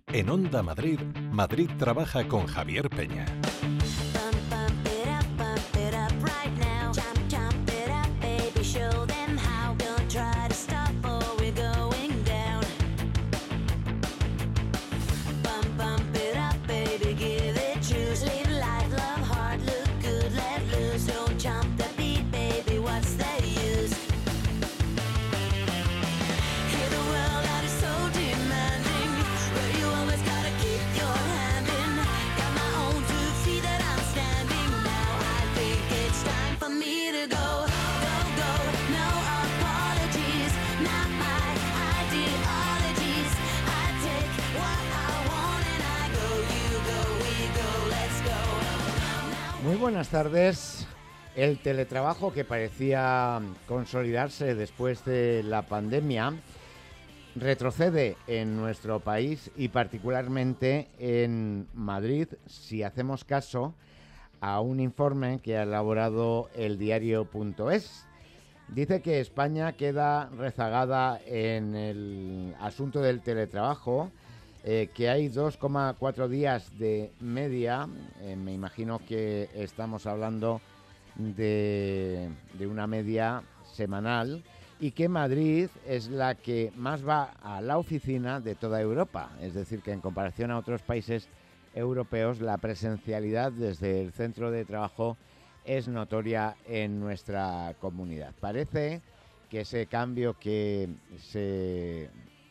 En Onda Madrid, Madrid trabaja con Javier Peña. Muy buenas tardes. El teletrabajo, que parecía consolidarse después de la pandemia, retrocede en nuestro país y particularmente en Madrid, si hacemos caso a un informe que ha elaborado el diario.es. Dice que España queda rezagada en el asunto del teletrabajo, que hay 2,4 días de media. Me imagino que estamos hablando de una media semanal, y que Madrid es la que más va a la oficina de toda Europa. Es decir, que en comparación a otros países europeos, la presencialidad desde el centro de trabajo es notoria en nuestra comunidad. Parece que ese cambio que se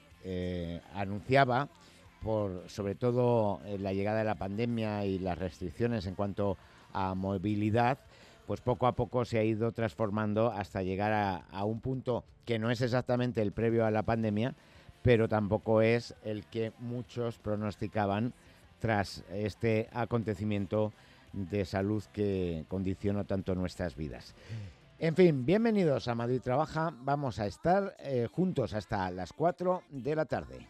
anunciaba por sobre todo la llegada de la pandemia y las restricciones en cuanto a movilidad, pues poco a poco se ha ido transformando hasta llegar a un punto que no es exactamente el previo a la pandemia, pero tampoco es el que muchos pronosticaban tras este acontecimiento de salud que condicionó tanto nuestras vidas. En fin, bienvenidos a Madrid Trabaja. Vamos a estar juntos hasta las 4 de la tarde.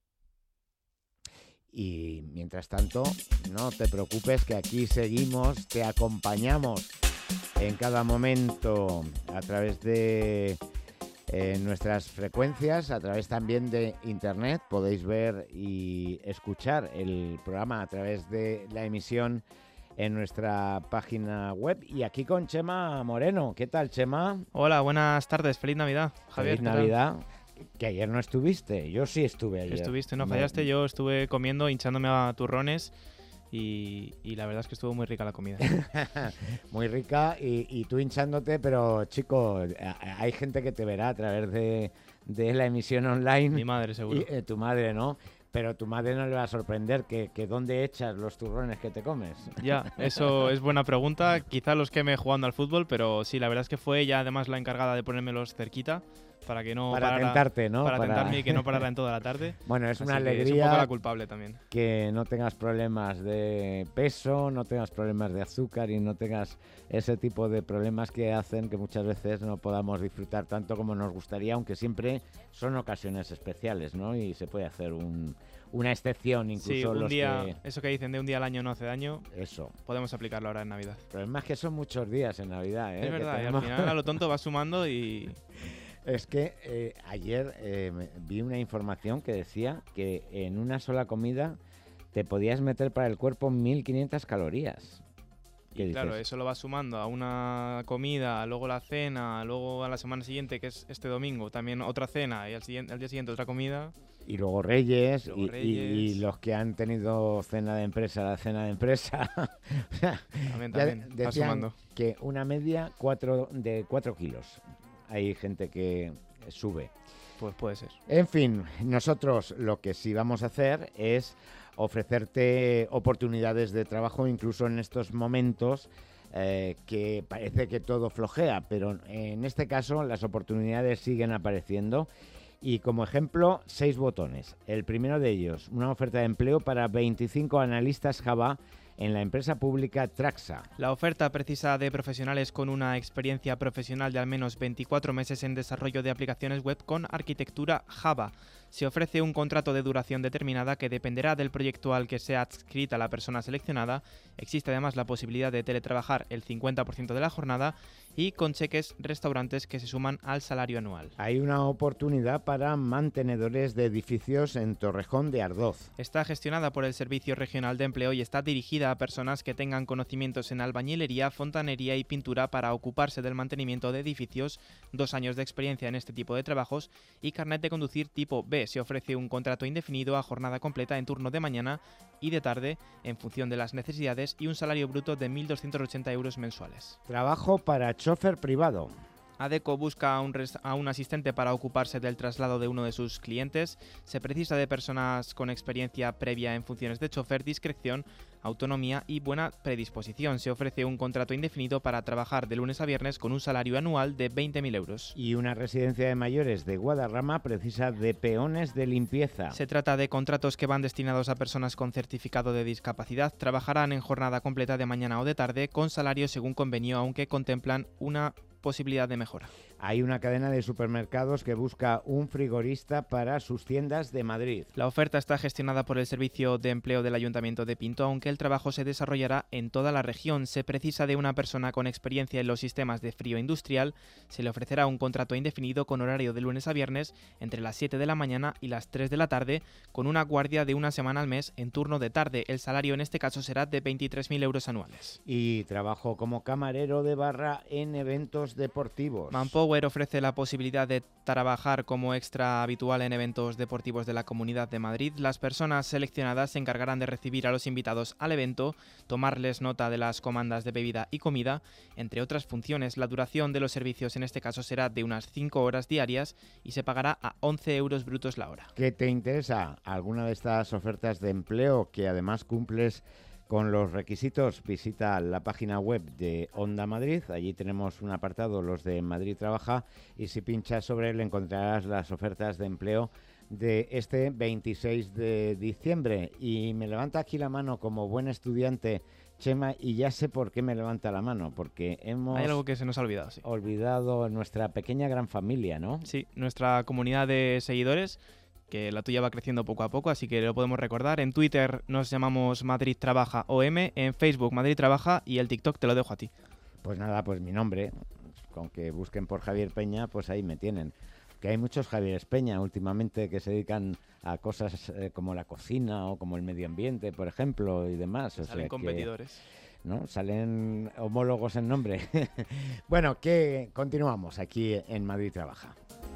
Y mientras tanto, no te preocupes, que aquí seguimos, te acompañamos en cada momento a través de nuestras frecuencias, a través también de internet. Podéis ver y escuchar el programa a través de la emisión en nuestra página web. Y aquí con Chema Moreno. ¿Qué tal, Chema? Hola, buenas tardes, feliz Navidad, Javier. Feliz Navidad. Que ayer no estuviste, yo sí estuve ayer. Estuviste, no fallaste, yo estuve comiendo, hinchándome a turrones y la verdad es que estuvo muy rica la comida. Muy rica y tú hinchándote, pero chico, hay gente que te verá a través de la emisión online. Mi madre, seguro. Y, tu madre, ¿no? Pero tu madre no le va a sorprender que ¿dónde echas los turrones que te comes? Ya, eso es buena pregunta. Quizá los queme jugando al fútbol, pero sí, la verdad es que fue ella además la encargada de ponérmelos cerquita para que no para tentarte, ¿no? Para tentarme y que no parara en toda la tarde. Bueno, es una Así alegría. Es un poco la culpable también. Que no tengas problemas de peso, no tengas problemas de azúcar y no tengas ese tipo de problemas que hacen que muchas veces no podamos disfrutar tanto como nos gustaría, aunque siempre son ocasiones especiales, ¿no? Y se puede hacer una excepción, incluso sí, un los día, que... eso que dicen de un día al año no hace daño, eso podemos aplicarlo ahora en Navidad. Pero es más que son muchos días en Navidad, ¿eh? Es verdad, y al final a lo tonto va sumando y... Es que ayer vi una información que decía que en una sola comida te podías meter para el cuerpo 1.500 calorías. Y claro, eso lo vas sumando a una comida, luego la cena, luego a la semana siguiente, que es este domingo, también otra cena, y al día siguiente otra comida. Y luego Reyes, y los que han tenido cena de empresa, la cena de empresa. También decían sumando. Que una media de 4 kilos. Hay gente que sube. Pues puede ser. En fin, nosotros lo que sí vamos a hacer es ofrecerte oportunidades de trabajo, incluso en estos momentos que parece que todo flojea, pero en este caso las oportunidades siguen apareciendo. Y como ejemplo, 6 botones. El primero de ellos, una oferta de empleo para 25 analistas Java en la empresa pública Traxa. La oferta precisa de profesionales con una experiencia profesional de al menos 24 meses en desarrollo de aplicaciones web con arquitectura Java. Se ofrece un contrato de duración determinada que dependerá del proyecto al que sea adscrita la persona seleccionada. Existe además la posibilidad de teletrabajar el 50% de la jornada y con cheques restaurantes que se suman al salario anual. Hay una oportunidad para mantenedores de edificios en Torrejón de Ardoz. Está gestionada por el Servicio Regional de Empleo y está dirigida a personas que tengan conocimientos en albañilería, fontanería y pintura para ocuparse del mantenimiento de edificios, 2 años de experiencia en este tipo de trabajos y carnet de conducir tipo B. Se ofrece un contrato indefinido a jornada completa en turno de mañana y de tarde en función de las necesidades y un salario bruto de 1.280 euros mensuales. Trabajo para chofer privado. Adecco busca a un asistente para ocuparse del traslado de uno de sus clientes. Se precisa de personas con experiencia previa en funciones de chofer, discreción, autonomía y buena predisposición. Se ofrece un contrato indefinido para trabajar de lunes a viernes con un salario anual de 20.000 euros. Y una residencia de mayores de Guadarrama precisa de peones de limpieza. Se trata de contratos que van destinados a personas con certificado de discapacidad. Trabajarán en jornada completa de mañana o de tarde con salario según convenio, aunque contemplan una posibilidad de mejora. Hay una cadena de supermercados que busca un frigorista para sus tiendas de Madrid. La oferta está gestionada por el Servicio de Empleo del Ayuntamiento de Pinto, aunque el trabajo se desarrollará en toda la región. Se precisa de una persona con experiencia en los sistemas de frío industrial. Se le ofrecerá un contrato indefinido con horario de lunes a viernes entre las 7 de la mañana y las 3 de la tarde, con una guardia de una semana al mes en turno de tarde. El salario en este caso será de 23.000 euros anuales. Y trabajo como camarero de barra en eventos deportivos. Manpower ofrece la posibilidad de trabajar como extra habitual en eventos deportivos de la Comunidad de Madrid. Las personas seleccionadas se encargarán de recibir a los invitados al evento, tomarles nota de las comandas de bebida y comida, entre otras funciones. La duración de los servicios en este caso será de unas 5 horas diarias y se pagará a 11 euros brutos la hora. ¿Qué te interesa? ¿Alguna de estas ofertas de empleo que además cumples con los requisitos? Visita la página web de Onda Madrid, allí tenemos un apartado, los de Madrid Trabaja, y si pinchas sobre él encontrarás las ofertas de empleo de este 26 de diciembre. Y me levanta aquí la mano como buen estudiante Chema, y ya sé por qué me levanta la mano, porque hemos... Hay algo que se nos ha olvidado, sí. Olvidado nuestra pequeña gran familia, ¿no? Sí, nuestra comunidad de seguidores, que la tuya va creciendo poco a poco, así que lo podemos recordar. En Twitter nos llamamos Madrid Trabaja OM, en Facebook Madrid Trabaja y el TikTok te lo dejo a ti. Pues nada, pues mi nombre, con que busquen por Javier Peña, pues ahí me tienen. Que hay muchos Javieres Peña últimamente que se dedican a cosas como la cocina o como el medio ambiente, por ejemplo, y demás. Salen competidores. ¿No? Salen homólogos en nombre. Bueno, que continuamos aquí en Madrid Trabaja.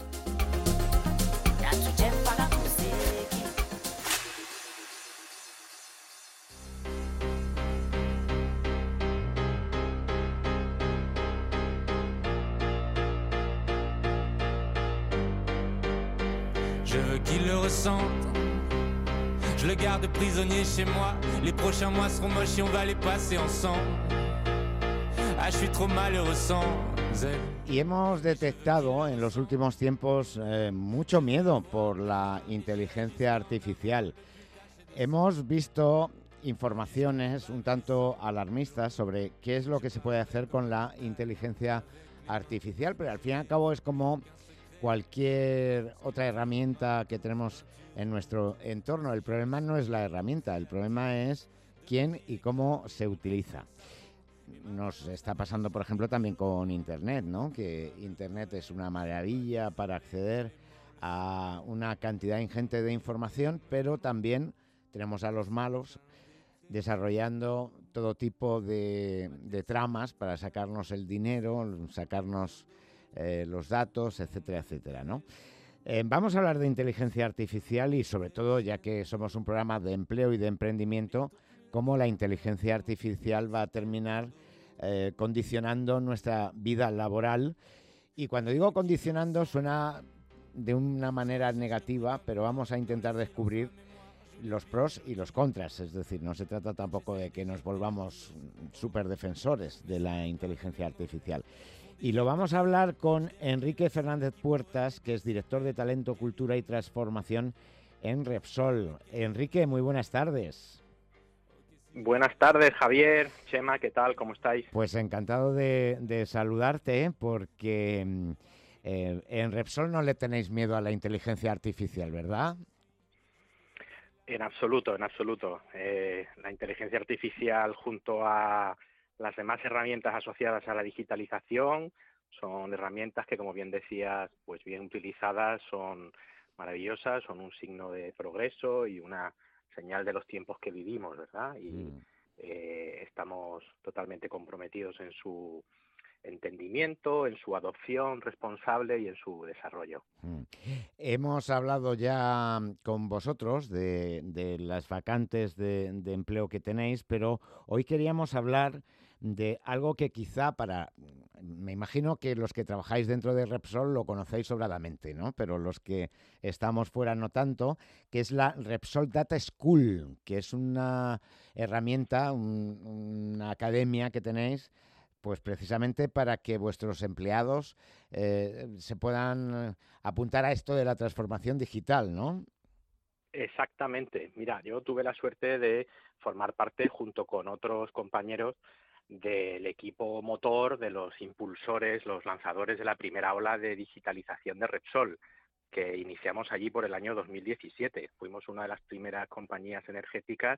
Je veux qu'il le ressente. Je le garde prisonnier chez moi. Les prochains mois seront moches et on va les passer ensemble. Ah, je suis trop malheureux sans elle. Y hemos detectado en los últimos tiempos mucho miedo por la inteligencia artificial. Hemos visto informaciones un tanto alarmistas sobre qué es lo que se puede hacer con la inteligencia artificial, pero al fin y al cabo es como cualquier otra herramienta que tenemos en nuestro entorno. El problema no es la herramienta, el problema es quién y cómo se utiliza. Nos está pasando, por ejemplo, también con Internet, ¿no? Que Internet es una maravilla para acceder a una cantidad ingente de información, pero también tenemos a los malos desarrollando todo tipo de tramas para sacarnos el dinero, sacarnos los datos, etcétera, etcétera, ¿no? Vamos a hablar de inteligencia artificial y sobre todo, ya que somos un programa de empleo y de emprendimiento, cómo la inteligencia artificial va a terminar condicionando nuestra vida laboral. Y cuando digo condicionando suena de una manera negativa, pero vamos a intentar descubrir los pros y los contras. Es decir, no se trata tampoco de que nos volvamos súper defensores de la inteligencia artificial. Y lo vamos a hablar con Enrique Fernández Puertas, que es director de Talento, Cultura y Transformación en Repsol. Enrique, muy buenas tardes. Buenas tardes, Javier, Chema, ¿qué tal? ¿Cómo estáis? Pues encantado de saludarte, porque En Repsol no le tenéis miedo a la inteligencia artificial, ¿verdad? En absoluto, en absoluto. La inteligencia artificial junto a las demás herramientas asociadas a la digitalización son herramientas que, como bien decías, pues bien utilizadas son maravillosas, son un signo de progreso y una señal de los tiempos que vivimos, ¿verdad? Y estamos totalmente comprometidos en su entendimiento, en su adopción responsable y en su desarrollo. Hemos hablado ya con vosotros de las vacantes de empleo que tenéis, pero hoy queríamos hablar de algo que quizá me imagino que los que trabajáis dentro de Repsol lo conocéis sobradamente, ¿no? Pero los que estamos fuera no tanto, que es la Repsol Data School, que es una herramienta, una academia que tenéis, pues precisamente para que vuestros empleados se puedan apuntar a esto de la transformación digital, ¿no? Exactamente. Mira, yo tuve la suerte de formar parte junto con otros compañeros del equipo motor, de los impulsores, los lanzadores de la primera ola de digitalización de Repsol, que iniciamos allí por el año 2017. Fuimos una de las primeras compañías energéticas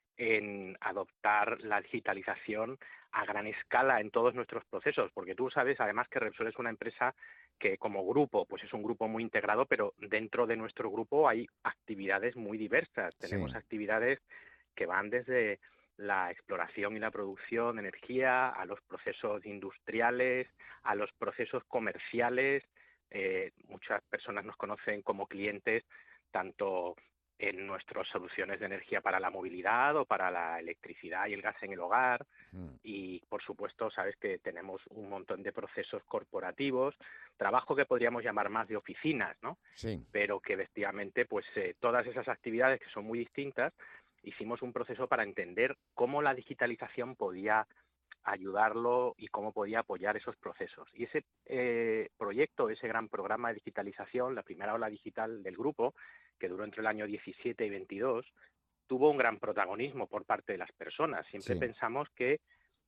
en adoptar la digitalización a gran escala en todos nuestros procesos, porque tú sabes además que Repsol es una empresa que como grupo, pues es un grupo muy integrado, pero dentro de nuestro grupo hay actividades muy diversas. Sí. Tenemos actividades que van desde la exploración y la producción de energía, a los procesos industriales, a los procesos comerciales. Muchas personas nos conocen como clientes tanto en nuestras soluciones de energía para la movilidad o para la electricidad y el gas en el hogar. Y, por supuesto, sabes que tenemos un montón de procesos corporativos, trabajo que podríamos llamar más de oficinas, ¿no? Sí. Pero que, efectivamente, pues todas esas actividades que son muy distintas, hicimos un proceso para entender cómo la digitalización podía ayudarlo y cómo podía apoyar esos procesos. Y ese proyecto, ese gran programa de digitalización, la primera ola digital del grupo, que duró entre el año 17 y 22, tuvo un gran protagonismo por parte de las personas. Siempre pensamos que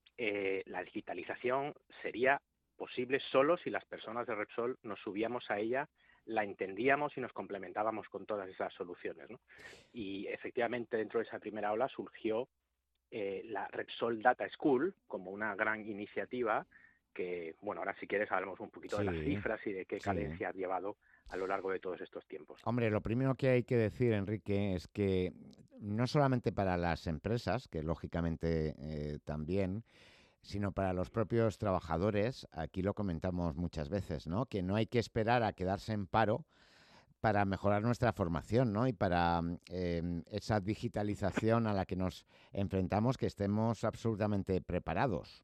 la digitalización sería posible solo si las personas de Repsol nos subíamos a ella, la entendíamos y nos complementábamos con todas esas soluciones, ¿no? Y efectivamente dentro de esa primera ola surgió la Repsol Data School como una gran iniciativa que, bueno, ahora si quieres hablamos un poquito de las cifras y de qué cadencia ha llevado a lo largo de todos estos tiempos. Hombre, lo primero que hay que decir, Enrique, es que no solamente para las empresas, que lógicamente también, sino para los propios trabajadores, aquí lo comentamos muchas veces, ¿no? Que no hay que esperar a quedarse en paro para mejorar nuestra formación, ¿no? Y para esa digitalización a la que nos enfrentamos, que estemos absolutamente preparados.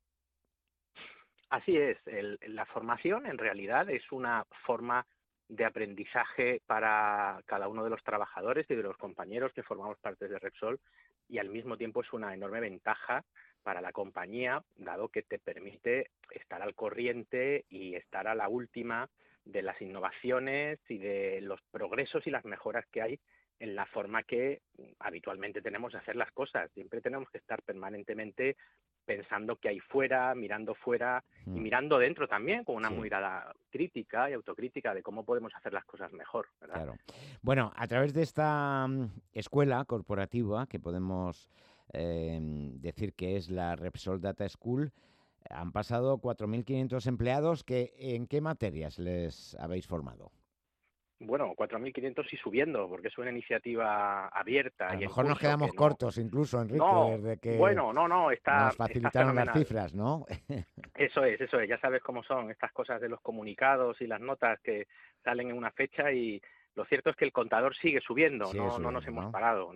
Así es, la formación en realidad es una forma de aprendizaje para cada uno de los trabajadores y de los compañeros que formamos parte de Repsol, y al mismo tiempo es una enorme ventaja para la compañía, dado que te permite estar al corriente y estar a la última de las innovaciones y de los progresos y las mejoras que hay en la forma que habitualmente tenemos de hacer las cosas. Siempre tenemos que estar permanentemente pensando que hay fuera y mirando dentro también, con una mirada crítica y autocrítica de cómo podemos hacer las cosas mejor, ¿verdad? Claro. Bueno, a través de esta escuela corporativa, que podemos decir que es la Repsol Data School, han pasado 4.500 empleados. ¿En qué materias les habéis formado? Bueno, 4.500 y subiendo, porque es una iniciativa abierta. A lo y mejor nos quedamos cortos incluso, Enrique, desde que nos facilitaron las cifras, ¿no? Eso es. Ya sabes cómo son estas cosas de los comunicados y las notas que salen en una fecha, y lo cierto es que el contador sigue subiendo, no nos hemos parado.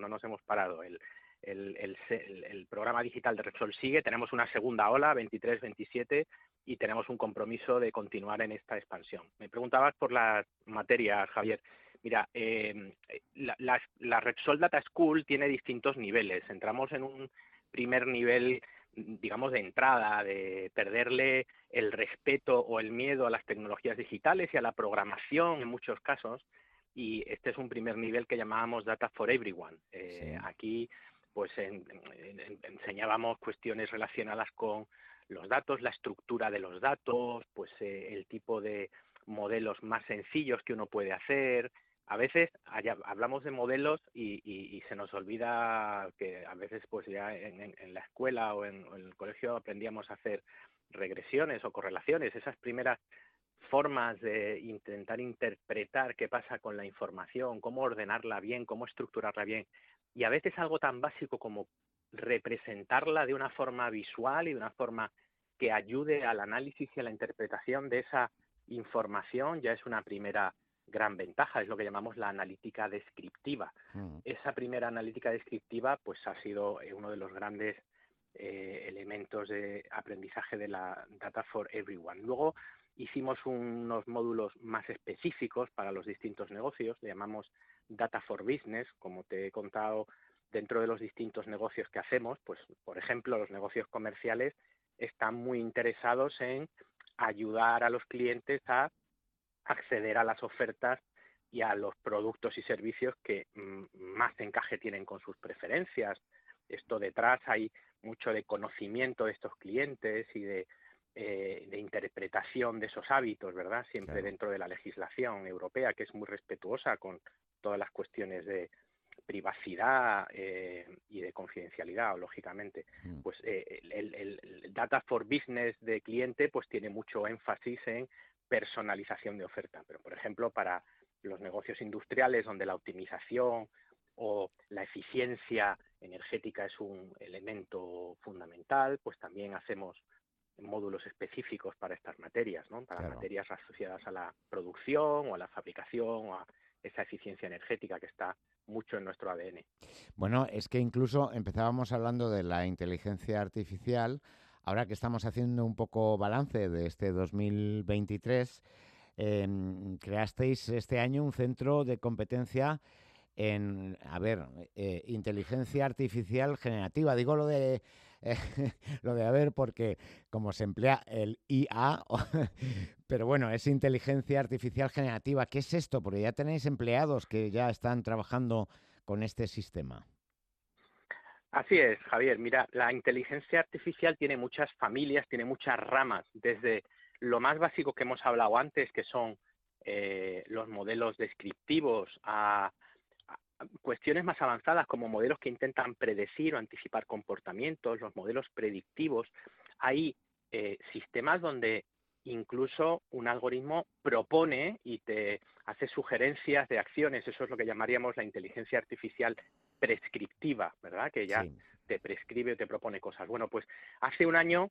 El programa digital de Repsol sigue, tenemos una segunda ola, 23-27, y tenemos un compromiso de continuar en esta expansión. Me preguntabas por las materias, Javier. Mira, la Repsol Data School tiene distintos niveles. Entramos en un primer nivel, digamos, de entrada, de perderle el respeto o el miedo a las tecnologías digitales y a la programación en muchos casos, y este es un primer nivel que llamábamos Data for Everyone. Aquí pues enseñábamos cuestiones relacionadas con los datos, la estructura de los datos, pues el tipo de modelos más sencillos que uno puede hacer. A veces hablamos de modelos y se nos olvida que a veces pues ya en la escuela o en el colegio aprendíamos a hacer regresiones o correlaciones, esas primeras formas de intentar interpretar qué pasa con la información, cómo ordenarla bien, cómo estructurarla bien. Y a veces algo tan básico como representarla de una forma visual y de una forma que ayude al análisis y a la interpretación de esa información ya es una primera gran ventaja, es lo que llamamos la analítica descriptiva. Esa primera analítica descriptiva pues ha sido uno de los grandes elementos de aprendizaje de la Data for Everyone. Luego hicimos unos módulos más específicos para los distintos negocios, le llamamos Data for Business, como te he contado, dentro de los distintos negocios que hacemos, pues por ejemplo los negocios comerciales están muy interesados en ayudar a los clientes a acceder a las ofertas y a los productos y servicios que más encaje tienen con sus preferencias. Esto detrás hay mucho de conocimiento de estos clientes y de interpretación de esos hábitos, ¿verdad? Siempre claro, dentro de la legislación europea, que es muy respetuosa con todas las cuestiones de privacidad y de confidencialidad, lógicamente. Pues el Data for Business de cliente pues tiene mucho énfasis en personalización de oferta, pero por ejemplo para los negocios industriales donde la optimización o la eficiencia energética es un elemento fundamental, pues también hacemos módulos específicos para estas materias, ¿no? Para claro, materias asociadas a la producción o a la fabricación o a esa eficiencia energética que está mucho en nuestro ADN. Bueno, es que incluso empezábamos hablando de la inteligencia artificial. Ahora que estamos haciendo un poco balance de este 2023, creasteis este año un centro de competencia en, inteligencia artificial generativa. Digo lo de porque como se emplea el IA, pero bueno, es inteligencia artificial generativa. ¿Qué es esto? Porque ya tenéis empleados que ya están trabajando con este sistema. Así es, Javier. Mira, la inteligencia artificial tiene muchas familias, tiene muchas ramas, desde lo más básico que hemos hablado antes, que son los modelos descriptivos, a cuestiones más avanzadas como modelos que intentan predecir o anticipar comportamientos, los modelos predictivos. Hay sistemas donde incluso un algoritmo propone y te hace sugerencias de acciones. Eso es lo que llamaríamos la inteligencia artificial prescriptiva, ¿verdad? Que ya sí, te prescribe o te propone cosas. Bueno, pues hace un año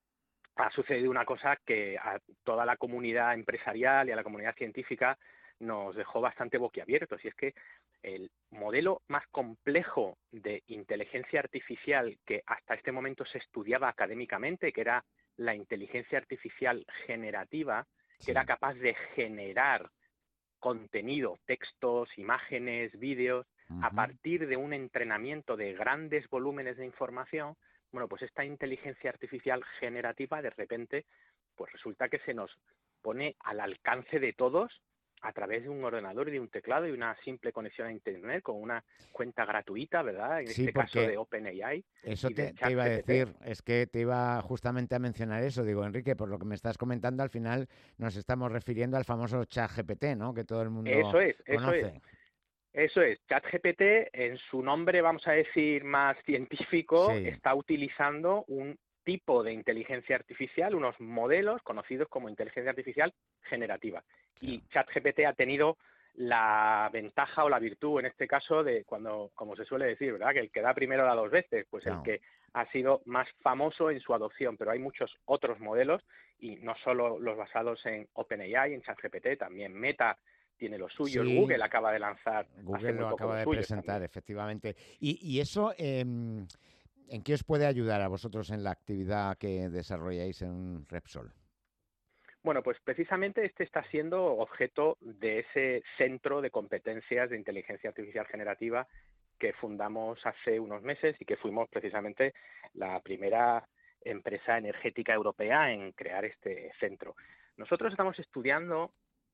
ha sucedido una cosa que a toda la comunidad empresarial y a la comunidad científica nos dejó bastante boquiabiertos, y es que el modelo más complejo de inteligencia artificial que hasta este momento se estudiaba académicamente, que era la inteligencia artificial generativa, que era capaz de generar contenido, textos, imágenes, vídeos, a partir de un entrenamiento de grandes volúmenes de información. Bueno, pues esta inteligencia artificial generativa de repente pues resulta que se nos pone al alcance de todos a través de un ordenador y de un teclado y una simple conexión a Internet con una cuenta gratuita, ¿verdad? En este caso de OpenAI. Eso te iba a decir, es que te iba justamente a mencionar eso. Digo, Enrique, por lo que me estás comentando, al final nos estamos refiriendo al famoso ChatGPT, ¿no? Que todo el mundo conoce. Eso es. ChatGPT, en su nombre, vamos a decir, más científico, sí, está utilizando un tipo de inteligencia artificial, unos modelos conocidos como inteligencia artificial generativa. Y ChatGPT ha tenido la ventaja o la virtud, en este caso, de cuando, como se suele decir, ¿verdad? Que el que da primero da dos veces, pues el que ha sido más famoso en su adopción. Pero hay muchos otros modelos, y no solo los basados en OpenAI, en ChatGPT, también Meta tiene lo suyo, sí, Google acaba de lanzar. Google lo acaba de presentar, también, efectivamente. Y eso, ¿en qué os puede ayudar a vosotros en la actividad que desarrolláis en Repsol? Bueno, pues precisamente este está siendo objeto de ese centro de competencias de inteligencia artificial generativa que fundamos hace unos meses y que fuimos precisamente la primera empresa energética europea en crear este centro. Nosotros estamos estudiando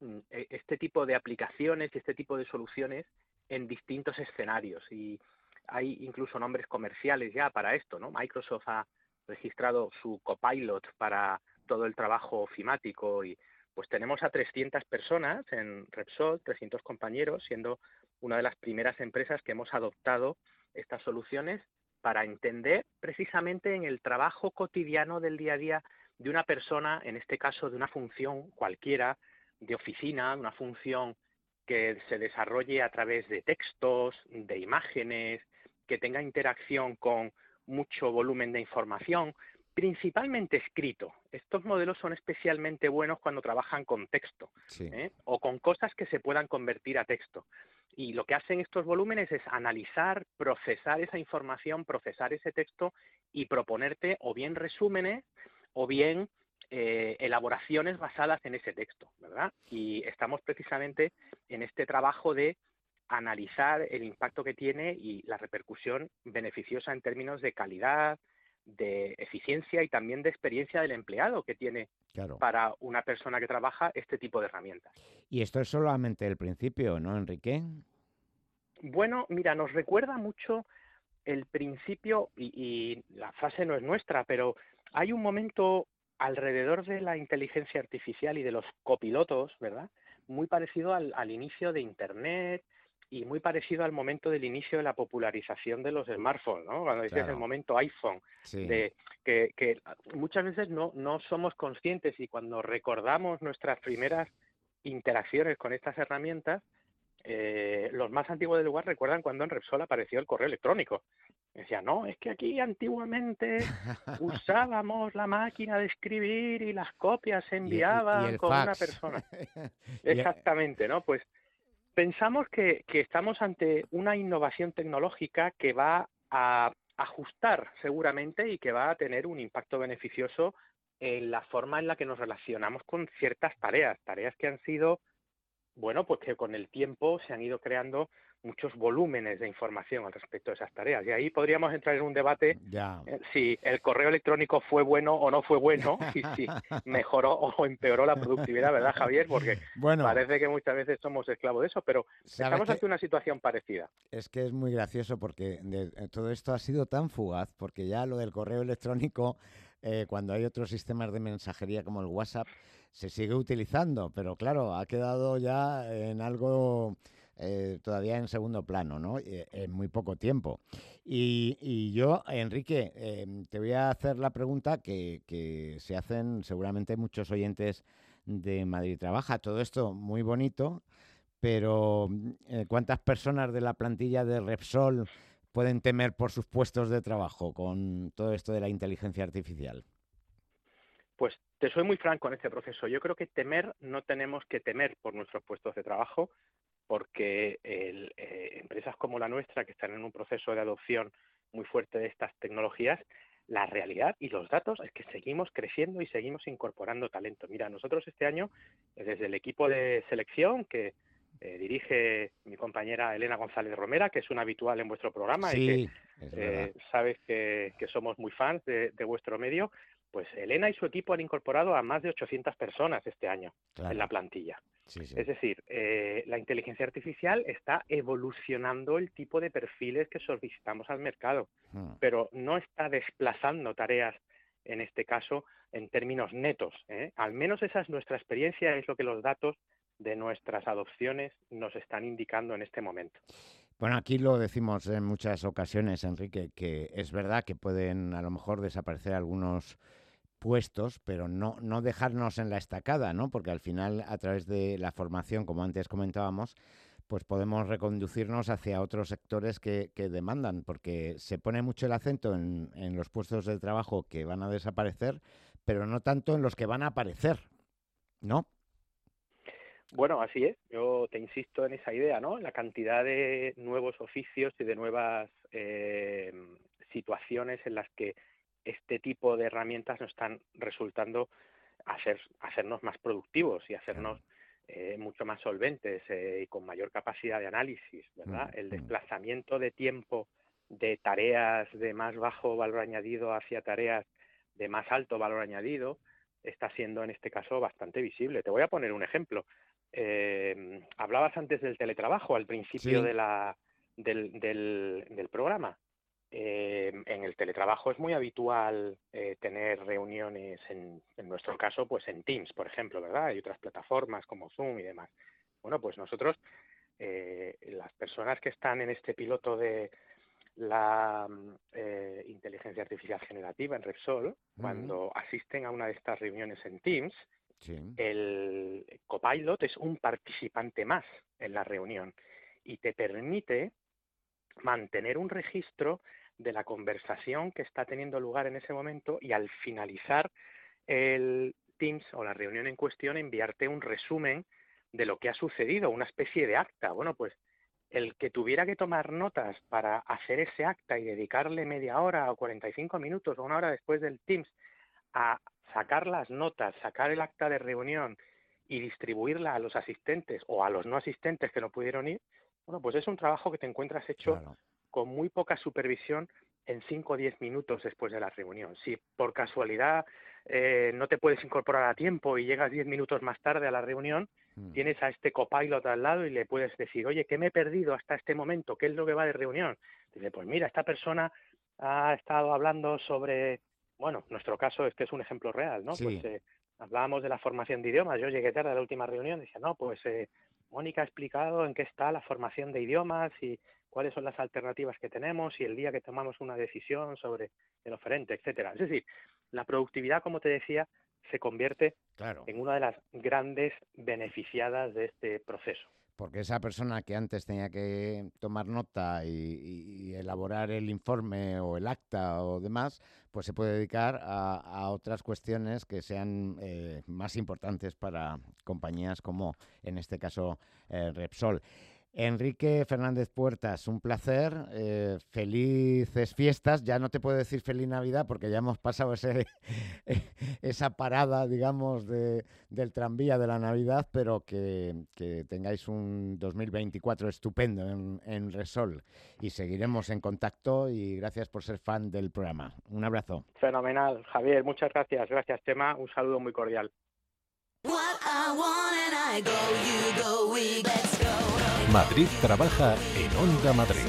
este tipo de aplicaciones y este tipo de soluciones en distintos escenarios, y hay incluso nombres comerciales ya para esto, ¿no? Microsoft ha registrado su Copilot para todo el trabajo ofimático, y Pues tenemos a 300 personas en Repsol, 300 compañeros, siendo una de las primeras empresas que hemos adoptado estas soluciones para entender precisamente en el trabajo cotidiano del día a día de una persona, en este caso de una función cualquiera, de oficina, una función que se desarrolle a través de textos, de imágenes, que tenga interacción con mucho volumen de información, principalmente escrito. Estos modelos son especialmente buenos cuando trabajan con texto, Sí. o con cosas que se puedan convertir a texto. Y lo que hacen estos volúmenes es analizar, procesar esa información, procesar ese texto y proponerte o bien resúmenes o bien elaboraciones basadas en ese texto, ¿verdad? Y estamos precisamente en este trabajo de analizar el impacto que tiene y la repercusión beneficiosa en términos de calidad, de eficiencia y también de experiencia del empleado que tiene Claro. para una persona que trabaja este tipo de herramientas. Y esto es solamente el principio, ¿no, Enrique? Bueno, mira, nos recuerda mucho el principio, y la frase no es nuestra, pero hay un momento alrededor de la inteligencia artificial y de los copilotos, ¿verdad? Muy parecido al inicio de Internet y muy parecido al momento del inicio de la popularización de los smartphones, ¿no? Cuando decías el Claro. momento iPhone, Sí. de que muchas veces no somos conscientes, y cuando recordamos nuestras primeras interacciones con estas herramientas, los más antiguos del lugar recuerdan cuando en Repsol apareció el correo electrónico. Decía, no, es que aquí antiguamente usábamos la máquina de escribir y las copias se Y enviaban el con una fax. persona. Y- Exactamente, ¿no? Pues pensamos que estamos ante una innovación tecnológica que va a ajustar seguramente y que va a tener un impacto beneficioso en la forma en la que nos relacionamos con ciertas tareas que han sido, bueno, pues que con el tiempo se han ido creando muchos volúmenes de información al respecto de esas tareas. Y ahí podríamos entrar en un debate Ya. si el correo electrónico fue bueno o no fue bueno, y si mejoró o empeoró la productividad, ¿verdad, Javier? Porque Bueno, parece que muchas veces somos esclavos de eso, pero sabes estamos que ante una situación parecida. es que es muy gracioso porque todo esto ha sido tan fugaz, porque ya lo del correo electrónico, cuando hay otros sistemas de mensajería como el WhatsApp, se sigue utilizando, pero claro, ha quedado ya en algo todavía en segundo plano, ¿no? En muy poco tiempo. Y yo, Enrique, te voy a hacer la pregunta que se hacen seguramente muchos oyentes de Madrid Trabaja. Todo esto muy bonito, pero ¿cuántas personas de la plantilla de Repsol pueden temer por sus puestos de trabajo con todo esto de la inteligencia artificial? Pues te soy muy franco en este proceso. Yo creo que no tenemos que temer por nuestros puestos de trabajo, porque empresas como la nuestra, que están en un proceso de adopción muy fuerte de estas tecnologías, la realidad y los datos es que seguimos creciendo y seguimos incorporando talento. Mira, nosotros este año, desde el equipo de selección que dirige mi compañera Elena González Romera, que es una habitual en vuestro programa y que Sí, es verdad. sabes que somos muy fans de vuestro medio, pues Elena y su equipo han incorporado a más de 800 personas este año en la Claro, plantilla. sí, sí. Es decir, la inteligencia artificial está evolucionando el tipo de perfiles que solicitamos al mercado, Mm. pero no está desplazando tareas, en este caso, en términos netos, ¿eh? Al menos esa es nuestra experiencia, es lo que los datos de nuestras adopciones nos están indicando en este momento. Bueno, aquí lo decimos en muchas ocasiones, Enrique, que es verdad que pueden a lo mejor desaparecer algunos puestos, pero no dejarnos en la estacada, ¿no? Porque al final, a través de la formación, como antes comentábamos, pues podemos reconducirnos hacia otros sectores que demandan, porque se pone mucho el acento en los puestos de trabajo que van a desaparecer, pero no tanto en los que van a aparecer, ¿no? Bueno, así es. Yo te insisto en esa idea, ¿no? La cantidad de nuevos oficios y de nuevas situaciones en las que este tipo de herramientas nos están resultando hacernos más productivos y hacernos Claro. mucho más solventes y con mayor capacidad de análisis, ¿verdad? El Mm. desplazamiento de tiempo de tareas de más bajo valor añadido hacia tareas de más alto valor añadido está siendo en este caso bastante visible. Te voy a poner un ejemplo. Hablabas antes del teletrabajo al principio Sí, del programa. En el teletrabajo es muy habitual tener reuniones, en nuestro caso, pues en Teams, por ejemplo, ¿verdad? Hay otras plataformas como Zoom y demás. Bueno, pues nosotros, las personas que están en este piloto de la inteligencia artificial generativa en Repsol, cuando asisten a una de estas reuniones en Teams, el copilot es un participante más en la reunión y te permite mantener un registro de la conversación que está teniendo lugar en ese momento y al finalizar el Teams o la reunión en cuestión enviarte un resumen de lo que ha sucedido, una especie de acta. Bueno, pues el que tuviera que tomar notas para hacer ese acta y dedicarle media hora o 45 minutos o una hora después del Teams a sacar las notas, sacar el acta de reunión y distribuirla a los asistentes o a los no asistentes que no pudieron ir, bueno, pues es un trabajo que te encuentras hecho con muy poca supervisión en 5 o 10 minutos después de la reunión. Si por casualidad no te puedes incorporar a tiempo y llegas 10 minutos más tarde a la reunión, tienes a este copilot al lado y le puedes decir, oye, ¿qué me he perdido hasta este momento? ¿Qué es lo que va de reunión? Dice, pues mira, esta persona ha estado hablando sobre, bueno, nuestro caso este es un ejemplo real, ¿no? Sí. Pues hablábamos de la formación de idiomas. Yo llegué tarde a la última reunión y decía, no, pues Mónica ha explicado en qué está la formación de idiomas y cuáles son las alternativas que tenemos y el día que tomamos una decisión sobre el oferente, etcétera. Es decir, la productividad, como te decía, se convierte en una de las grandes beneficiadas de este proceso. Porque esa persona que antes tenía que tomar nota y elaborar el informe o el acta o demás, pues se puede dedicar a otras cuestiones que sean más importantes para compañías como, en este caso, Repsol. Enrique Fernández Puertas, un placer, felices fiestas, ya no te puedo decir feliz Navidad porque ya hemos pasado esa parada, digamos, del tranvía de la Navidad, pero que tengáis un 2024 estupendo en Repsol y seguiremos en contacto y gracias por ser fan del programa. Un abrazo. Fenomenal, Javier, muchas gracias. Gracias, Chema, un saludo muy cordial. Madrid trabaja en Onda Madrid.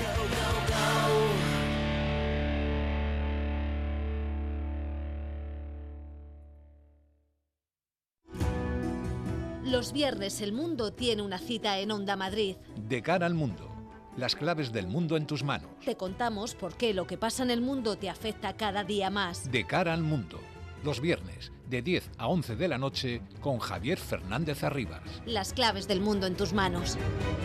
Los viernes el mundo tiene una cita en Onda Madrid. De cara al mundo. Las claves del mundo en tus manos. Te contamos por qué lo que pasa en el mundo te afecta cada día más. De cara al mundo. Los viernes, de 10 a 11 de la noche, con Javier Fernández Arribas. Las claves del mundo en tus manos.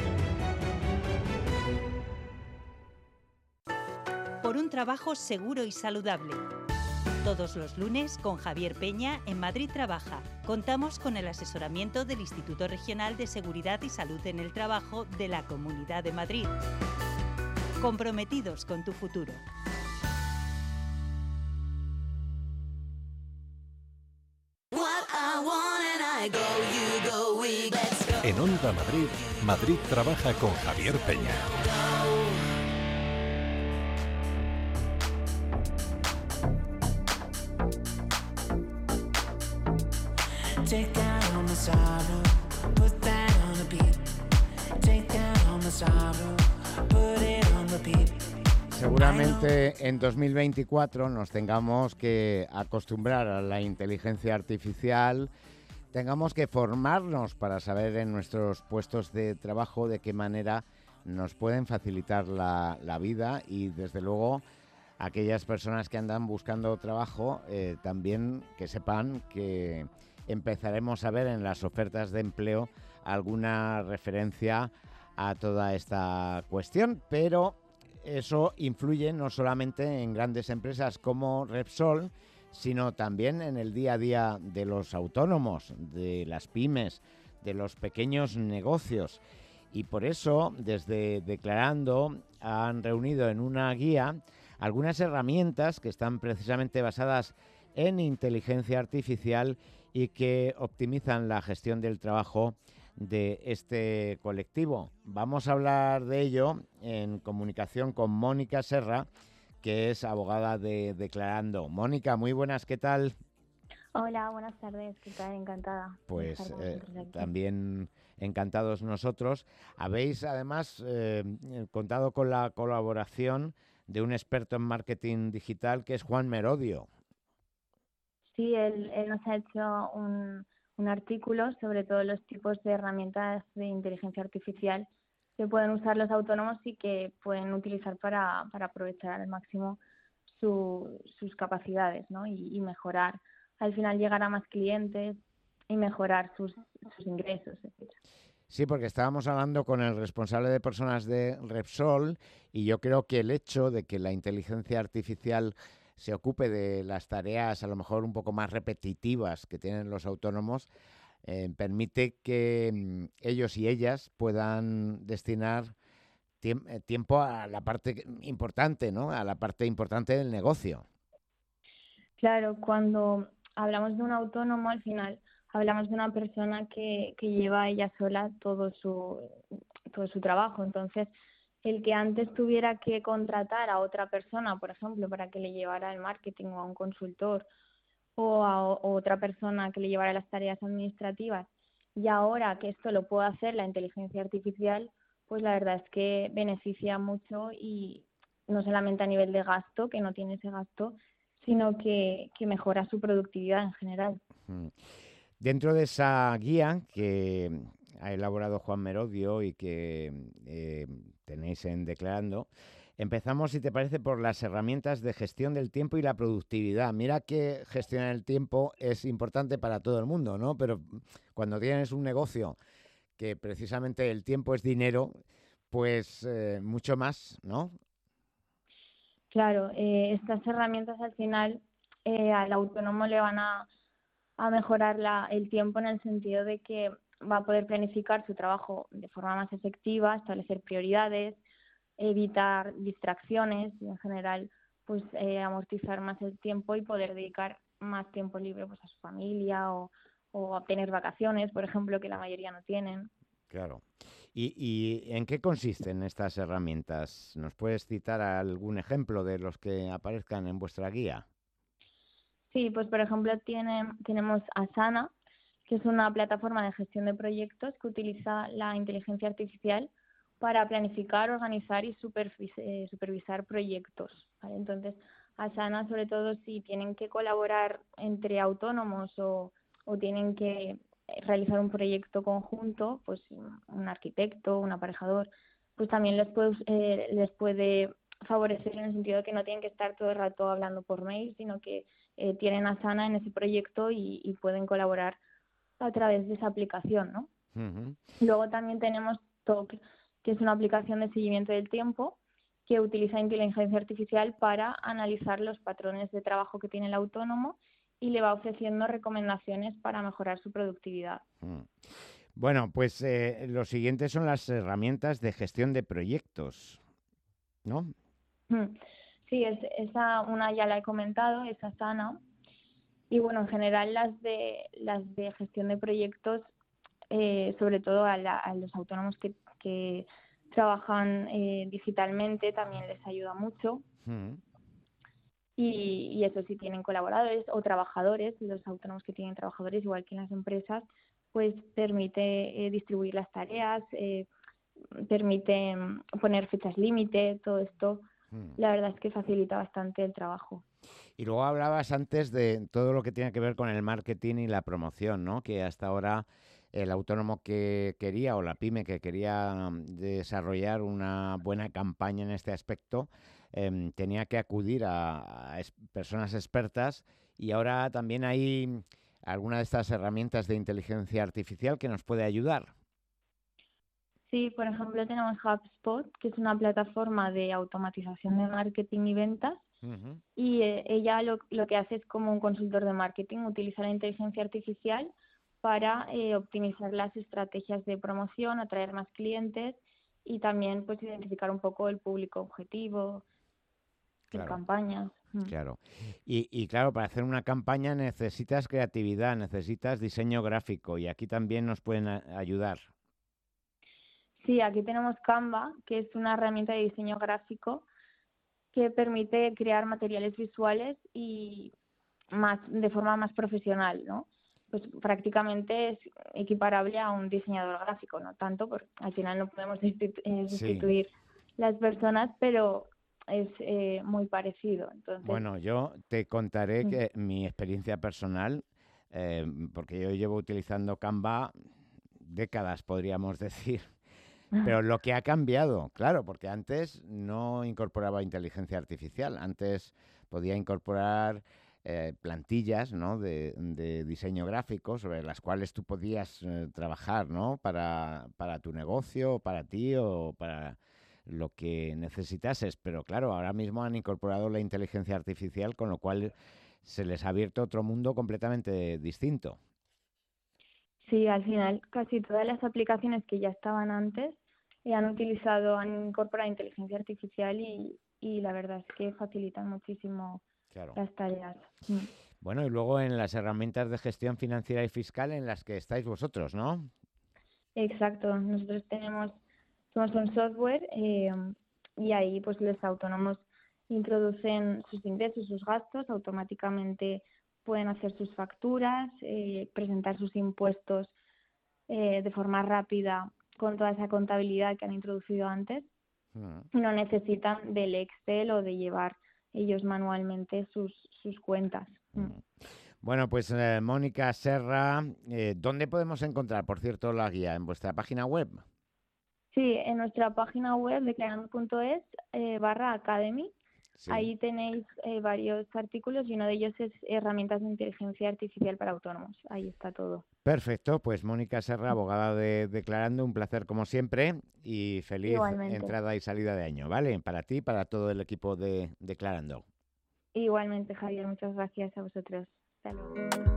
Por un trabajo seguro y saludable. Todos los lunes con Javier Peña en Madrid Trabaja. Contamos con el asesoramiento del Instituto Regional de Seguridad y Salud en el Trabajo de la Comunidad de Madrid. Comprometidos con tu futuro. En Onda Madrid, Madrid trabaja con Javier Peña. Seguramente en 2024 nos tengamos que acostumbrar a la inteligencia artificial, tengamos que formarnos para saber en nuestros puestos de trabajo de qué manera nos pueden facilitar la vida y desde luego aquellas personas que andan buscando trabajo también que sepan que empezaremos a ver en las ofertas de empleo alguna referencia a toda esta cuestión, pero eso influye no solamente en grandes empresas como Repsol, sino también en el día a día de los autónomos, de las pymes, de los pequeños negocios. Y por eso, desde Declarando, han reunido en una guía algunas herramientas que están precisamente basadas en inteligencia artificial y que optimizan la gestión del trabajo de este colectivo. Vamos a hablar de ello en comunicación con Mónica Serra, que es abogada de Declarando. Mónica, muy buenas, ¿qué tal? Hola, buenas tardes, ¿qué tal? Encantada. Pues también encantados nosotros. Habéis además contado con la colaboración de un experto en marketing digital que es Juan Merodio. Sí, él nos ha hecho un artículo sobre todos los tipos de herramientas de inteligencia artificial que pueden usar los autónomos y que pueden utilizar para aprovechar al máximo sus capacidades, ¿no? Y mejorar, al final llegar a más clientes y mejorar sus ingresos, etc. Sí, porque estábamos hablando con el responsable de personas de Repsol y yo creo que el hecho de que la inteligencia artificial se ocupe de las tareas a lo mejor un poco más repetitivas que tienen los autónomos, permite que ellos y ellas puedan destinar tiempo a la parte importante, ¿no? A la parte importante del negocio. Claro, cuando hablamos de un autónomo, al final hablamos de una persona que lleva ella sola todo su trabajo. Entonces, el que antes tuviera que contratar a otra persona, por ejemplo, para que le llevara el marketing, o a un consultor, o a otra persona que le llevara las tareas administrativas, y ahora que esto lo puede hacer la inteligencia artificial, pues la verdad es que beneficia mucho, y no solamente a nivel de gasto, que no tiene ese gasto, sino que mejora su productividad en general. Dentro de esa guía que ha elaborado Juan Merodio y que tenéis en Declarando, empezamos, si te parece, por las herramientas de gestión del tiempo y la productividad. Mira que gestionar el tiempo es importante para todo el mundo, ¿no? Pero cuando tienes un negocio que precisamente el tiempo es dinero, pues mucho más, ¿no? Claro, estas herramientas al final al autónomo le van a mejorar el tiempo, en el sentido de que va a poder planificar su trabajo de forma más efectiva, establecer prioridades, evitar distracciones y en general pues amortizar más el tiempo y poder dedicar más tiempo libre pues a su familia o a tener vacaciones, por ejemplo, que la mayoría no tienen. Claro. ¿Y en qué consisten estas herramientas? ¿Nos puedes citar algún ejemplo de los que aparezcan en vuestra guía? Sí, pues por ejemplo tenemos Asana, que es una plataforma de gestión de proyectos que utiliza la inteligencia artificial para planificar, organizar y supervisar proyectos, ¿vale? Entonces, Asana, sobre todo si tienen que colaborar entre autónomos o tienen que realizar un proyecto conjunto, pues un arquitecto, un aparejador, pues también les puede favorecer, en el sentido de que no tienen que estar todo el rato hablando por mail, sino que tienen Asana en ese proyecto y pueden colaborar a través de esa aplicación, ¿no? Uh-huh. Luego también tenemos Tock, que es una aplicación de seguimiento del tiempo que utiliza inteligencia artificial para analizar los patrones de trabajo que tiene el autónomo y le va ofreciendo recomendaciones para mejorar su productividad. Bueno, pues lo siguiente son las herramientas de gestión de proyectos, ¿no? Sí, esa una ya la he comentado, es Asana. Y bueno, en general las de gestión de proyectos, sobre todo a los autónomos que trabajan digitalmente, también les ayuda mucho. Y eso, si tienen colaboradores o trabajadores, los autónomos que tienen trabajadores, igual que en las empresas, pues permite distribuir las tareas, permite poner fechas límite, todo esto. La verdad es que facilita bastante el trabajo. Y luego hablabas antes de todo lo que tiene que ver con el marketing y la promoción, ¿no? Que hasta ahora el autónomo que quería, o la pyme que quería desarrollar una buena campaña en este aspecto, tenía que acudir a personas expertas, y ahora también hay alguna de estas herramientas de inteligencia artificial que nos puede ayudar. Sí, por ejemplo tenemos HubSpot, que es una plataforma de automatización de marketing y ventas. Uh-huh. Y ella lo que hace es, como un consultor de marketing, utiliza la inteligencia artificial para optimizar las estrategias de promoción, atraer más clientes y también pues identificar un poco el público objetivo, claro, de campañas. Claro. Y claro, para hacer una campaña necesitas creatividad, necesitas diseño gráfico, y aquí también nos pueden ayudar. Sí, aquí tenemos Canva, que es una herramienta de diseño gráfico que permite crear materiales visuales y de forma más profesional, ¿no? Pues prácticamente es equiparable a un diseñador gráfico, no tanto, porque al final no podemos sustituir las personas, pero es muy parecido. Entonces, Bueno, yo te contaré que mi experiencia personal, porque yo llevo utilizando Canva décadas, podríamos decir, pero lo que ha cambiado, claro, porque antes no incorporaba inteligencia artificial, antes podía incorporar plantillas, ¿no?, de diseño gráfico sobre las cuales tú podías trabajar, ¿no?, para tu negocio, para ti o para lo que necesitases. Pero claro, ahora mismo han incorporado la inteligencia artificial, con lo cual se les ha abierto otro mundo completamente distinto. sí, al final casi todas las aplicaciones que ya estaban antes han incorporado inteligencia artificial y la verdad es que facilitan muchísimo Claro. las tareas. Bueno, y luego en las herramientas de gestión financiera y fiscal en las que estáis vosotros, ¿no? Exacto, nosotros somos un software y ahí pues los autónomos introducen sus ingresos, sus gastos, automáticamente pueden hacer sus facturas, presentar sus impuestos de forma rápida con toda esa contabilidad que han introducido antes. No necesitan del Excel o de llevar ellos manualmente sus cuentas. Bueno, pues Mónica Serra, ¿dónde podemos encontrar, por cierto, la guía? ¿En vuestra página web? Sí, en nuestra página web declarando.es /academy. Sí. Ahí tenéis varios artículos y uno de ellos es herramientas de inteligencia artificial para autónomos. Ahí está todo. Perfecto, pues Mónica Serra, abogada de Declarando, un placer como siempre y feliz Igualmente. entrada y salida de año, ¿vale? Para ti y para todo el equipo de Declarando. Igualmente, Javier, muchas gracias a vosotros. Hasta luego.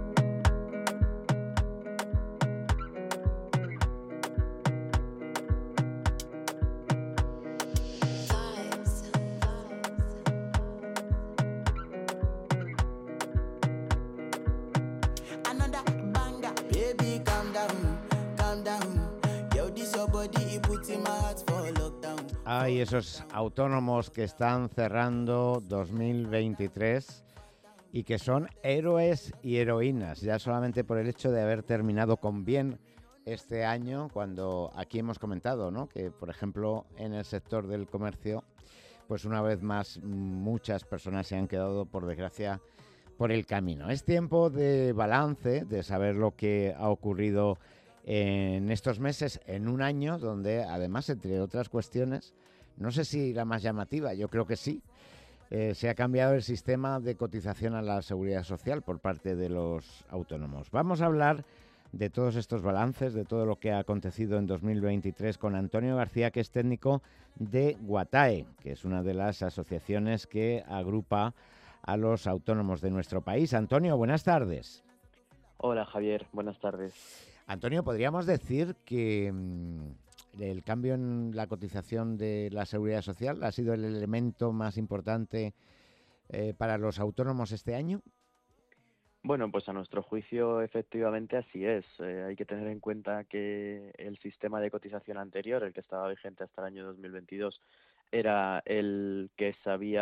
Hay esos autónomos que están cerrando 2023 y que son héroes y heroínas, ya solamente por el hecho de haber terminado con bien este año, cuando aquí hemos comentado, ¿no?, que, por ejemplo, en el sector del comercio, pues una vez más muchas personas se han quedado, por desgracia, por el camino. Es tiempo de balance, de saber lo que ha ocurrido en estos meses, en un año donde, además, entre otras cuestiones, no sé si la más llamativa, yo creo que sí, se ha cambiado el sistema de cotización a la seguridad social por parte de los autónomos. Vamos a hablar de todos estos balances, de todo lo que ha acontecido en 2023 con Antonio García, que es técnico de Guatae, que es una de las asociaciones que agrupa a los autónomos de nuestro país. Antonio, buenas tardes. Hola, Javier, buenas tardes. Antonio, ¿podríamos decir que el cambio en la cotización de la seguridad social ha sido el elemento más importante para los autónomos este año? Bueno, pues a nuestro juicio efectivamente así es. Hay que tener en cuenta que el sistema de cotización anterior, el que estaba vigente hasta el año 2022, era el que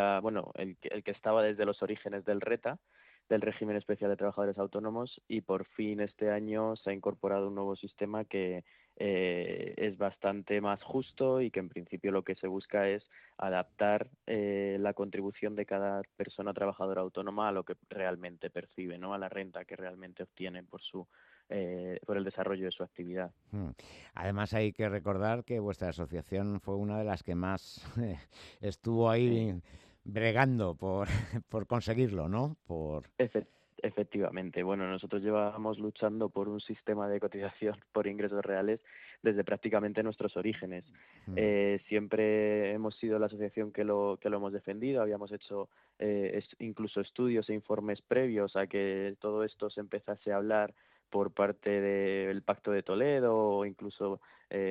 el que estaba desde los orígenes del RETA, del régimen especial de trabajadores autónomos, y por fin este año se ha incorporado un nuevo sistema que es bastante más justo y que en principio lo que se busca es adaptar la contribución de cada persona trabajadora autónoma a lo que realmente percibe, ¿no?, a la renta que realmente obtiene por el desarrollo de su actividad. Además, hay que recordar que vuestra asociación fue una de las que más estuvo ahí bregando por conseguirlo, ¿no? Efectivamente. Bueno, nosotros llevábamos luchando por un sistema de cotización por ingresos reales desde prácticamente nuestros orígenes. Siempre hemos sido la asociación que lo hemos defendido. Habíamos hecho incluso estudios e informes previos a que todo esto se empezase a hablar por parte del Pacto de Toledo, o incluso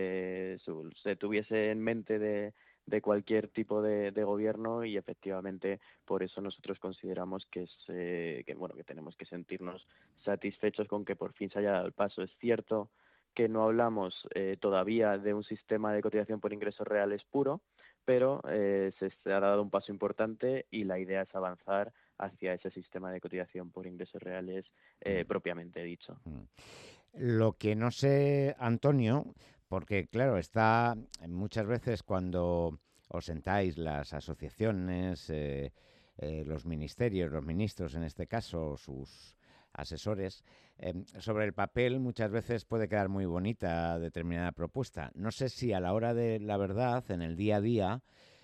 se tuviese en mente de cualquier tipo de gobierno, y efectivamente por eso nosotros consideramos que tenemos que sentirnos satisfechos con que por fin se haya dado el paso. Es cierto que no hablamos todavía de un sistema de cotización por ingresos reales puro, pero se ha dado un paso importante y la idea es avanzar hacia ese sistema de cotización por ingresos reales propiamente dicho. Lo que no sé, Antonio, porque claro, está muchas veces cuando os sentáis las asociaciones, los ministerios, los ministros en este caso, sus asesores, sobre el papel muchas veces puede quedar muy bonita determinada propuesta. No sé si a la hora de la verdad, en el día a día,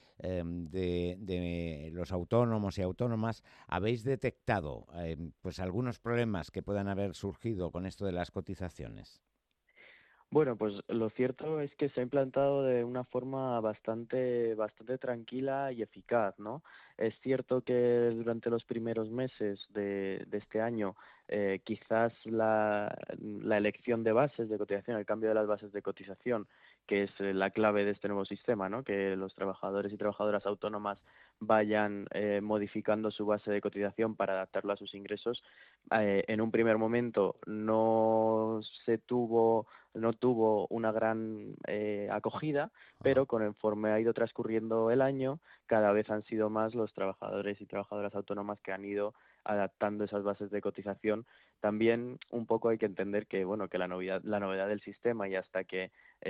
de los autónomos y autónomas, habéis detectado pues algunos problemas que puedan haber surgido con esto de las cotizaciones. Bueno, pues lo cierto es que se ha implantado de una forma bastante tranquila y eficaz, ¿no? Es cierto que durante los primeros meses de este año quizás la elección de bases de cotización, el cambio de las bases de cotización, que es la clave de este nuevo sistema, ¿no? Que los trabajadores y trabajadoras autónomas vayan modificando su base de cotización para adaptarlo a sus ingresos. En un primer momento no tuvo una gran acogida, pero conforme ha ido transcurriendo el año, cada vez han sido más los trabajadores y trabajadoras autónomas que han ido adaptando esas bases de cotización. También un poco hay que entender que bueno, que la novedad del sistema, y hasta que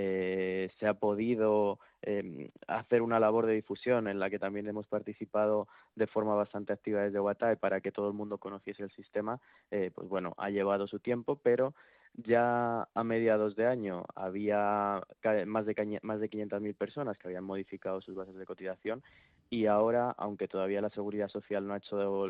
se ha podido hacer una labor de difusión en la que también hemos participado de forma bastante activa desde Watai para que todo el mundo conociese el sistema, pues bueno, ha llevado su tiempo, pero ya a mediados de año había más de 500.000 personas que habían modificado sus bases de cotización, y ahora, aunque todavía la Seguridad Social no ha hecho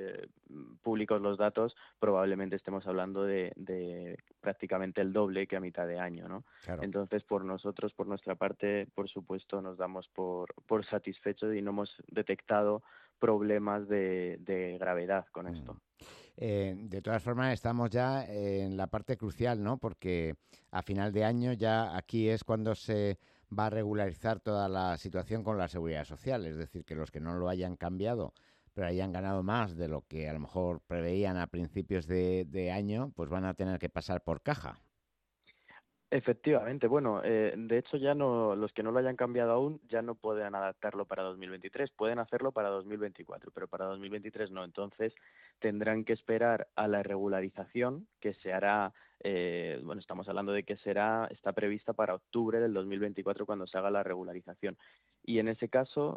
públicos los datos, probablemente estemos hablando de prácticamente el doble que a mitad de año, ¿no? Claro. Entonces, por nuestra parte, por supuesto, nos damos por satisfechos y no hemos detectado problemas de gravedad con esto. De todas formas, estamos ya en la parte crucial, ¿no? Porque a final de año ya aquí es cuando se va a regularizar toda la situación con la Seguridad Social. Es decir, que los que no lo hayan cambiado, pero hayan ganado más de lo que a lo mejor preveían a principios de año, pues van a tener que pasar por caja. Efectivamente, bueno, de hecho ya no, los que no lo hayan cambiado aún ya no pueden adaptarlo para 2023, pueden hacerlo para 2024, pero para 2023 no. Entonces tendrán que esperar a la regularización que se hará, bueno, estamos hablando de que está prevista para octubre del 2024 cuando se haga la regularización. Y en ese caso,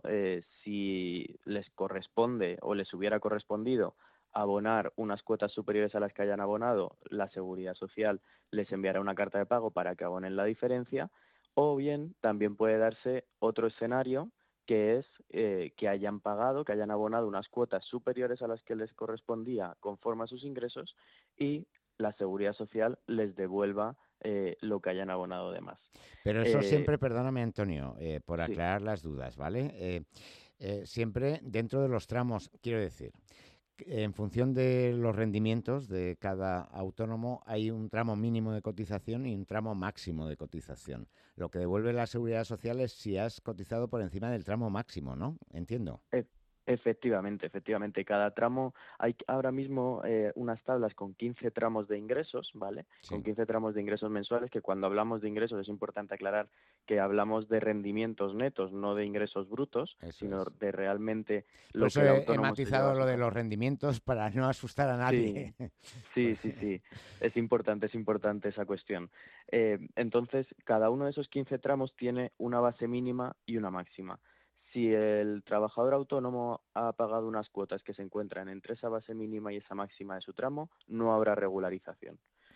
si les corresponde o les hubiera correspondido abonar unas cuotas superiores a las que hayan abonado, la Seguridad Social les enviará una carta de pago para que abonen la diferencia, o bien también puede darse otro escenario, que es que hayan abonado unas cuotas superiores a las que les correspondía conforme a sus ingresos, y la Seguridad Social les devuelva lo que hayan abonado de más. Pero eso siempre, perdóname Antonio, por sí. aclarar las dudas, ¿vale? Siempre dentro de los tramos, quiero decir, en función de los rendimientos de cada autónomo hay un tramo mínimo de cotización y un tramo máximo de cotización. Lo que devuelve la Seguridad Social es si has cotizado por encima del tramo máximo, ¿no? Entiendo. Efectivamente. Cada tramo, hay ahora mismo unas tablas con 15 tramos de ingresos, ¿vale? Sí. Con 15 tramos de ingresos mensuales, que cuando hablamos de ingresos es importante aclarar que hablamos de rendimientos netos, no de ingresos brutos, sino de realmente lo que el autónomo he matizado lo de los rendimientos para no asustar a nadie. Sí. Es importante esa cuestión. Entonces, cada uno de esos 15 tramos tiene una base mínima y una máxima. Si el trabajador autónomo ha pagado unas cuotas que se encuentran entre esa base mínima y esa máxima de su tramo, no habrá regularización.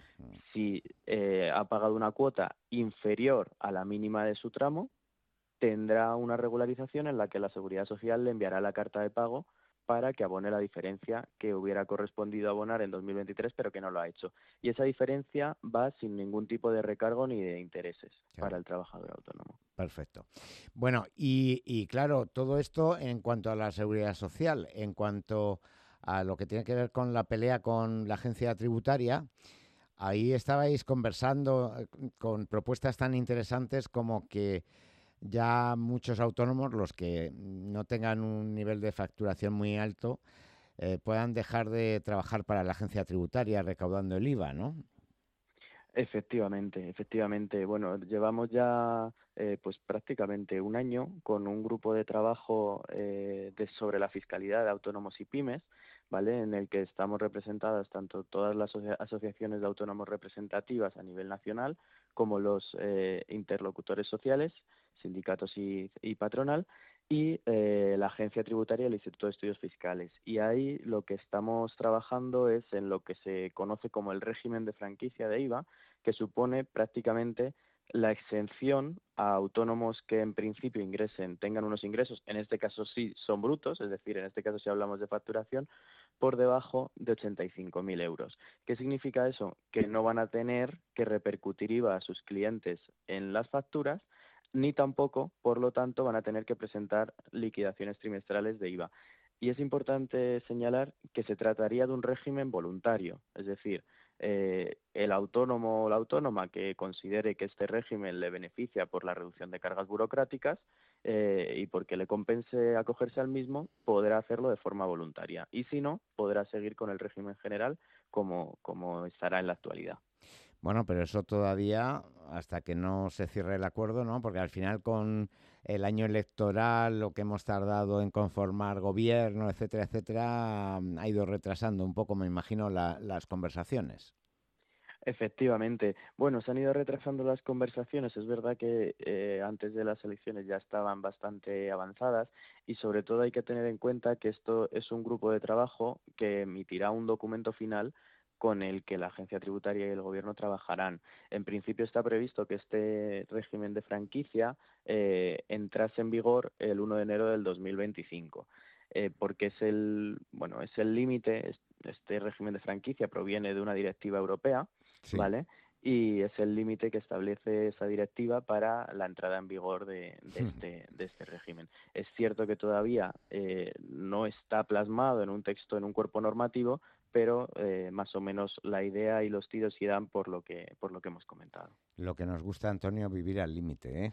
Si ha pagado una cuota inferior a la mínima de su tramo, tendrá una regularización en la que la Seguridad Social le enviará la carta de pago para que abone la diferencia que hubiera correspondido abonar en 2023, pero que no lo ha hecho. Y esa diferencia va sin ningún tipo de recargo ni de intereses para el trabajador autónomo. Perfecto. Bueno, y claro, todo esto en cuanto a la Seguridad Social, en cuanto a lo que tiene que ver con la pelea con la agencia tributaria, ahí estabais conversando con propuestas tan interesantes como que ya muchos autónomos, los que no tengan un nivel de facturación muy alto, puedan dejar de trabajar para la agencia tributaria recaudando el IVA, ¿no? Efectivamente. Bueno, llevamos ya pues prácticamente un año con un grupo de trabajo sobre la fiscalidad de autónomos y pymes, ¿vale? En el que estamos representadas tanto todas las asociaciones de autónomos representativas a nivel nacional como los interlocutores sociales, sindicatos y patronal, y la Agencia Tributaria y el Instituto de Estudios Fiscales. Y ahí lo que estamos trabajando es en lo que se conoce como el régimen de franquicia de IVA, que supone prácticamente la exención a autónomos que en principio tengan unos ingresos, en este caso sí son brutos, es decir, en este caso si hablamos de facturación, por debajo de 85.000 euros. ¿Qué significa eso? Que no van a tener que repercutir IVA a sus clientes en las facturas, ni tampoco, por lo tanto, van a tener que presentar liquidaciones trimestrales de IVA. Y es importante señalar que se trataría de un régimen voluntario, es decir, el autónomo o la autónoma que considere que este régimen le beneficia por la reducción de cargas burocráticas y porque le compense acogerse al mismo, podrá hacerlo de forma voluntaria. Y si no, podrá seguir con el régimen general como estará en la actualidad. Bueno, pero eso todavía hasta que no se cierre el acuerdo, ¿no? Porque al final con el año electoral, lo que hemos tardado en conformar gobierno, etcétera, etcétera, ha ido retrasando un poco, me imagino, las conversaciones. Efectivamente. Bueno, se han ido retrasando las conversaciones. Es verdad que antes de las elecciones ya estaban bastante avanzadas y sobre todo hay que tener en cuenta que esto es un grupo de trabajo que emitirá un documento final con el que la Agencia Tributaria y el Gobierno trabajarán. En principio está previsto que este régimen de franquicia entrase en vigor el 1 de enero del 2025, porque es el límite. Este régimen de franquicia proviene de una directiva europea, sí, ¿vale? Y es el límite que establece esa directiva para la entrada en vigor de este régimen. Es cierto que todavía no está plasmado en un texto, en un cuerpo normativo, pero más o menos la idea y los tiros irán por lo que hemos comentado. Lo que nos gusta, Antonio, vivir al límite, ¿eh?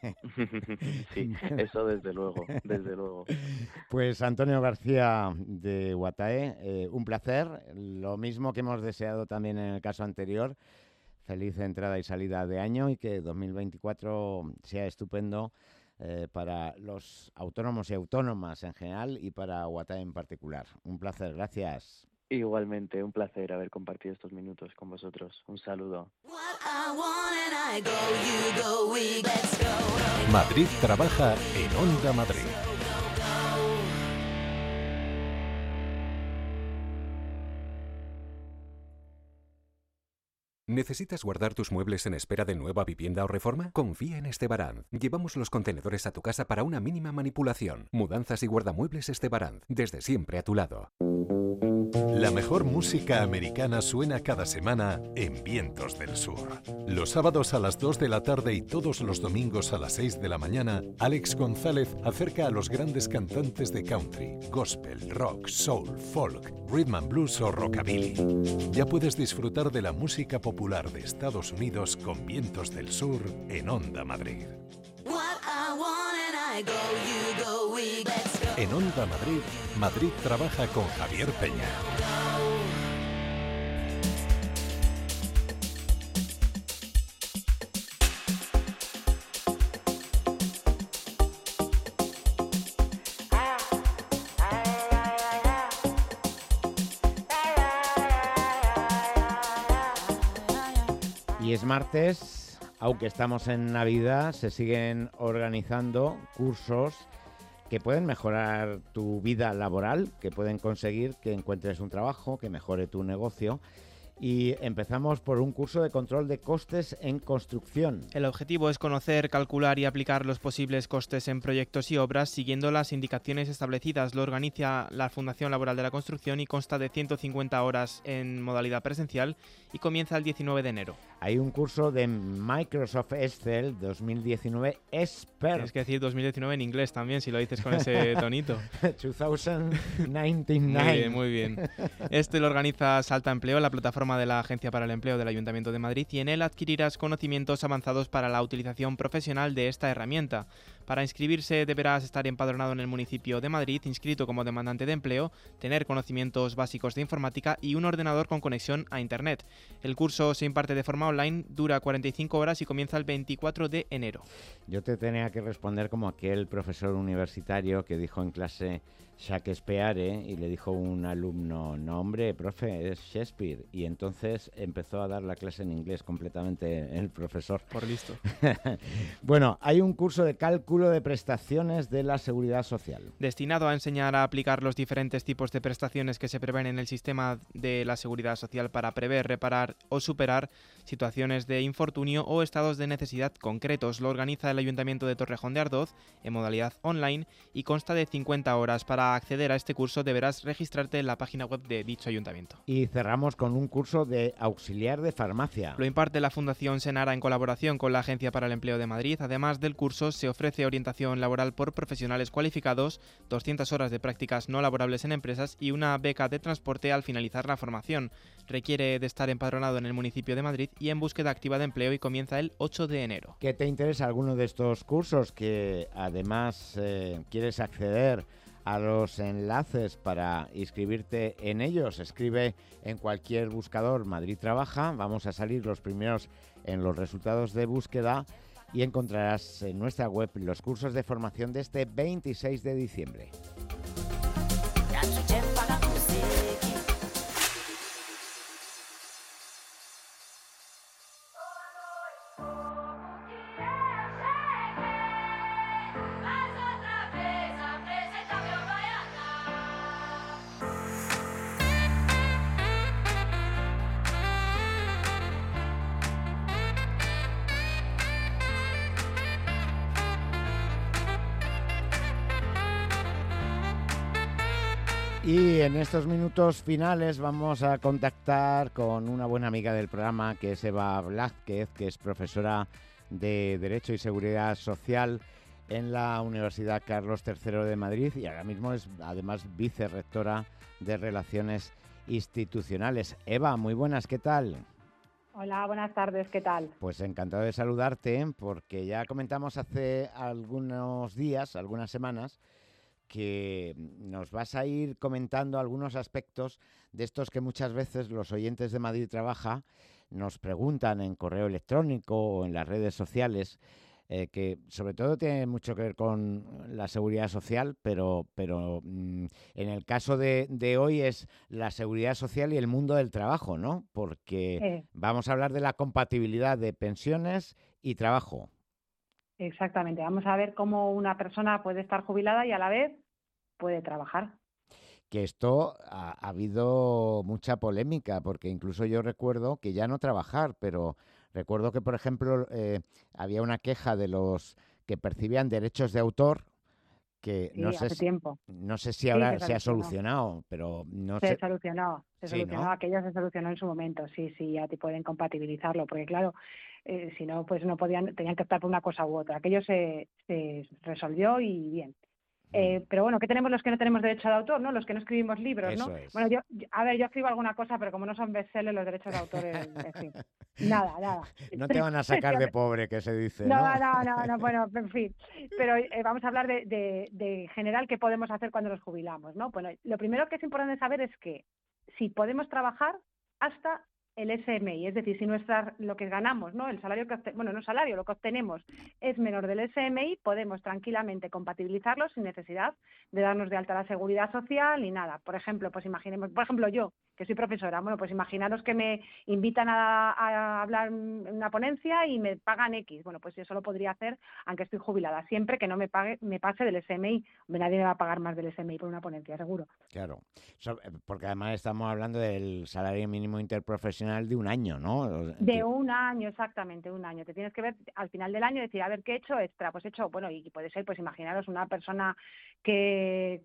Sí, eso desde luego, desde luego. Pues Antonio García de Watae, un placer. Lo mismo que hemos deseado también en el caso anterior. Feliz entrada y salida de año y que 2024 sea estupendo para los autónomos y autónomas en general y para Watae en particular. Un placer, gracias. Igualmente, un placer haber compartido estos minutos con vosotros. Un saludo. Madrid trabaja en Onda Madrid. ¿Necesitas guardar tus muebles en espera de nueva vivienda o reforma? Confía en Estebaranz. Llevamos los contenedores a tu casa para una mínima manipulación. Mudanzas y guardamuebles Estebaranz. Desde siempre a tu lado. La mejor música americana suena cada semana en Vientos del Sur. Los sábados a las 2 de la tarde y todos los domingos a las 6 de la mañana, Alex González acerca a los grandes cantantes de country, gospel, rock, soul, folk, rhythm and blues o rockabilly. Ya puedes disfrutar de la música popular de Estados Unidos con Vientos del Sur en Onda Madrid. En Onda Madrid, Madrid trabaja con Javier Peña. Y es martes, aunque estamos en Navidad, se siguen organizando cursos que pueden mejorar tu vida laboral, que pueden conseguir que encuentres un trabajo, que mejore tu negocio. Y empezamos por un curso de control de costes en construcción. El objetivo es conocer, calcular y aplicar los posibles costes en proyectos y obras siguiendo las indicaciones establecidas. Lo organiza la Fundación Laboral de la Construcción y consta de 150 horas en modalidad presencial y comienza el 19 de enero. Hay un curso de Microsoft Excel 2019 Expert. Tienes que decir 2019 en inglés también, si lo dices con ese tonito. 2099. Muy bien. Este lo organiza Salta Empleo, la plataforma de la Agencia para el Empleo del Ayuntamiento de Madrid, y en él adquirirás conocimientos avanzados para la utilización profesional de esta herramienta. Para inscribirse deberás estar empadronado en el municipio de Madrid, inscrito como demandante de empleo, tener conocimientos básicos de informática y un ordenador con conexión a Internet. El curso se imparte de forma online, dura 45 horas y comienza el 24 de enero. Yo te tenía que responder como aquel profesor universitario que dijo en clase Shakespeare y le dijo un alumno, no hombre, profe, es Shakespeare. Y entonces empezó a dar la clase en inglés completamente el profesor. Por listo. Bueno, hay un curso de cálculo de prestaciones de la Seguridad Social. Destinado a enseñar a aplicar los diferentes tipos de prestaciones que se prevén en el sistema de la Seguridad Social para prever, reparar o superar situaciones de infortunio o estados de necesidad concretos. Lo organiza el Ayuntamiento de Torrejón de Ardoz en modalidad online y consta de 50 horas. Para acceder a este curso deberás registrarte en la página web de dicho ayuntamiento. Y cerramos con un curso de auxiliar de farmacia. Lo imparte la Fundación Senara en colaboración con la Agencia para el Empleo de Madrid. Además del curso, se ofrece orientación laboral por profesionales cualificados, 200 horas de prácticas no laborables en empresas y una beca de transporte al finalizar la formación. Requiere de estar empadronado en el municipio de Madrid y en búsqueda activa de empleo y comienza el 8 de enero. ¿Qué te interesa alguno de estos cursos que además quieres acceder a los enlaces para inscribirte en ellos? Escribe en cualquier buscador Madrid Trabaja, vamos a salir los primeros en los resultados de búsqueda y encontrarás en nuestra web los cursos de formación de este 26 de diciembre. Y en estos minutos finales vamos a contactar con una buena amiga del programa, que es Eva Blázquez, que es profesora de Derecho y Seguridad Social en la Universidad Carlos III de Madrid y ahora mismo es además vicerrectora de Relaciones Institucionales. Eva, muy buenas, ¿qué tal? Hola, buenas tardes, ¿qué tal? Pues encantado de saludarte, porque ya comentamos hace algunos días, algunas semanas, que nos vas a ir comentando algunos aspectos de estos que muchas veces los oyentes de Madrid Trabaja nos preguntan en correo electrónico o en las redes sociales, que sobre todo tienen mucho que ver con la seguridad social, pero en el caso de hoy es la seguridad social y el mundo del trabajo, ¿no? Porque vamos a hablar de la compatibilidad de pensiones y trabajo. Exactamente, vamos a ver cómo una persona puede estar jubilada y a la vez puede trabajar. Que esto ha habido mucha polémica, porque incluso yo recuerdo que ya no trabajar, pero recuerdo que, por ejemplo, había una queja de los que percibían derechos de autor, que sí, hace tiempo. No sé si ahora se ha solucionado, pero no sé. Se solucionó, ¿no? Aquello se solucionó en su momento, sí, ya te pueden compatibilizarlo, porque claro, si no, pues no tenían que optar por una cosa u otra. Aquello se resolvió y bien. Pero bueno, ¿qué tenemos los que no tenemos derecho de autor, no? Los que no escribimos libros, Eso ¿no? es. Bueno, yo escribo alguna cosa, pero como no son bestsellers los derechos de autor, en fin, nada. No te van a sacar de pobre, que se dice, ¿no? No, bueno, en fin. Pero vamos a hablar de general qué podemos hacer cuando nos jubilamos, ¿no? Bueno, lo primero que es importante saber es que si podemos trabajar hasta el SMI, es decir, si lo que ganamos, ¿no? El salario lo que obtenemos es menor del SMI, podemos tranquilamente compatibilizarlo sin necesidad de darnos de alta la seguridad social ni nada. Por ejemplo, yo, que soy profesora, bueno, pues imaginaros que me invitan a hablar en una ponencia y me pagan X. Bueno, pues yo eso lo podría hacer aunque estoy jubilada, siempre que no me pase del SMI. Nadie me va a pagar más del SMI por una ponencia, seguro. Claro, porque además estamos hablando del salario mínimo interprofesional de un año, ¿no? De un año, exactamente, un año. Te tienes que ver al final del año y decir, a ver, ¿qué he hecho extra? Pues he hecho, bueno, y puede ser, pues imaginaros una persona que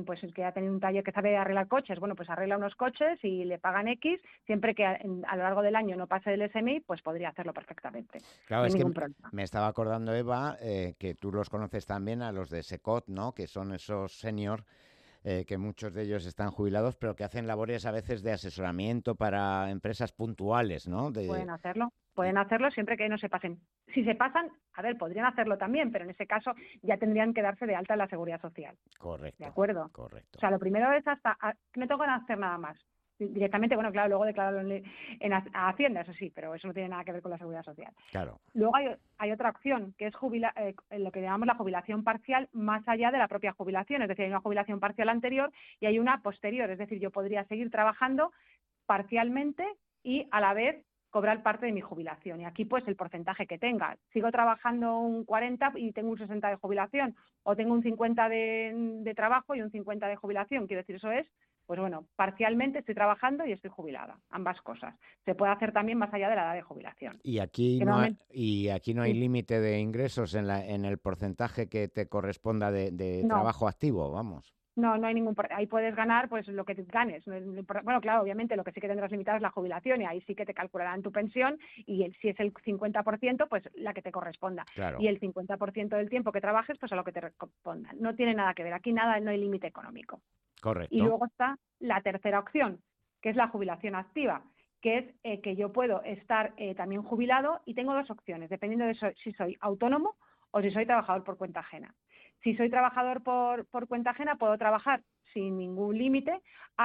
ha tenido un taller que sabe arreglar coches, bueno, pues arregla unos coches y le pagan X, siempre que a lo largo del año no pase del SMI, pues podría hacerlo perfectamente. Claro, no es hay que ningún problema. Me estaba acordando, Eva, que tú los conoces también a los de SECOT, ¿no? Que son esos senior, que muchos de ellos están jubilados, pero que hacen labores a veces de asesoramiento para empresas puntuales, ¿no? Pueden hacerlo. Pueden hacerlo siempre que no se pasen. Si se pasan, a ver, podrían hacerlo también, pero en ese caso ya tendrían que darse de alta en la Seguridad Social. Correcto. ¿De acuerdo? Correcto. O sea, lo primero es no tengo que hacer nada más. Directamente, bueno, claro, luego declararlo a Hacienda, eso sí, pero eso no tiene nada que ver con la Seguridad Social. Claro. Luego hay otra opción, que es lo que llamamos la jubilación parcial más allá de la propia jubilación. Es decir, hay una jubilación parcial anterior y hay una posterior. Es decir, yo podría seguir trabajando parcialmente y a la vez cobrar parte de mi jubilación. Y aquí, pues, el porcentaje que tenga. Sigo trabajando un 40 y tengo un 60 de jubilación, o tengo un 50 de trabajo y un 50 de jubilación. Quiero decir, eso es, pues bueno, parcialmente estoy trabajando y estoy jubilada. Ambas cosas. Se puede hacer también más allá de la edad de jubilación. Y aquí no hay límite de ingresos en el porcentaje que te corresponda de trabajo activo, vamos. No hay ningún... Ahí puedes ganar pues lo que te ganes. Bueno, claro, obviamente lo que sí que tendrás limitado es la jubilación y ahí sí que te calcularán tu pensión y si es el 50%, pues la que te corresponda. Claro. Y el 50% del tiempo que trabajes, pues a lo que te corresponda. No tiene nada que ver. Aquí no hay límite económico. Correcto. Y luego está la tercera opción, que es la jubilación activa, que es que yo puedo estar también jubilado y tengo dos opciones, dependiendo de si soy autónomo o si soy trabajador por cuenta ajena. Si soy trabajador por cuenta ajena, puedo trabajar sin ningún límite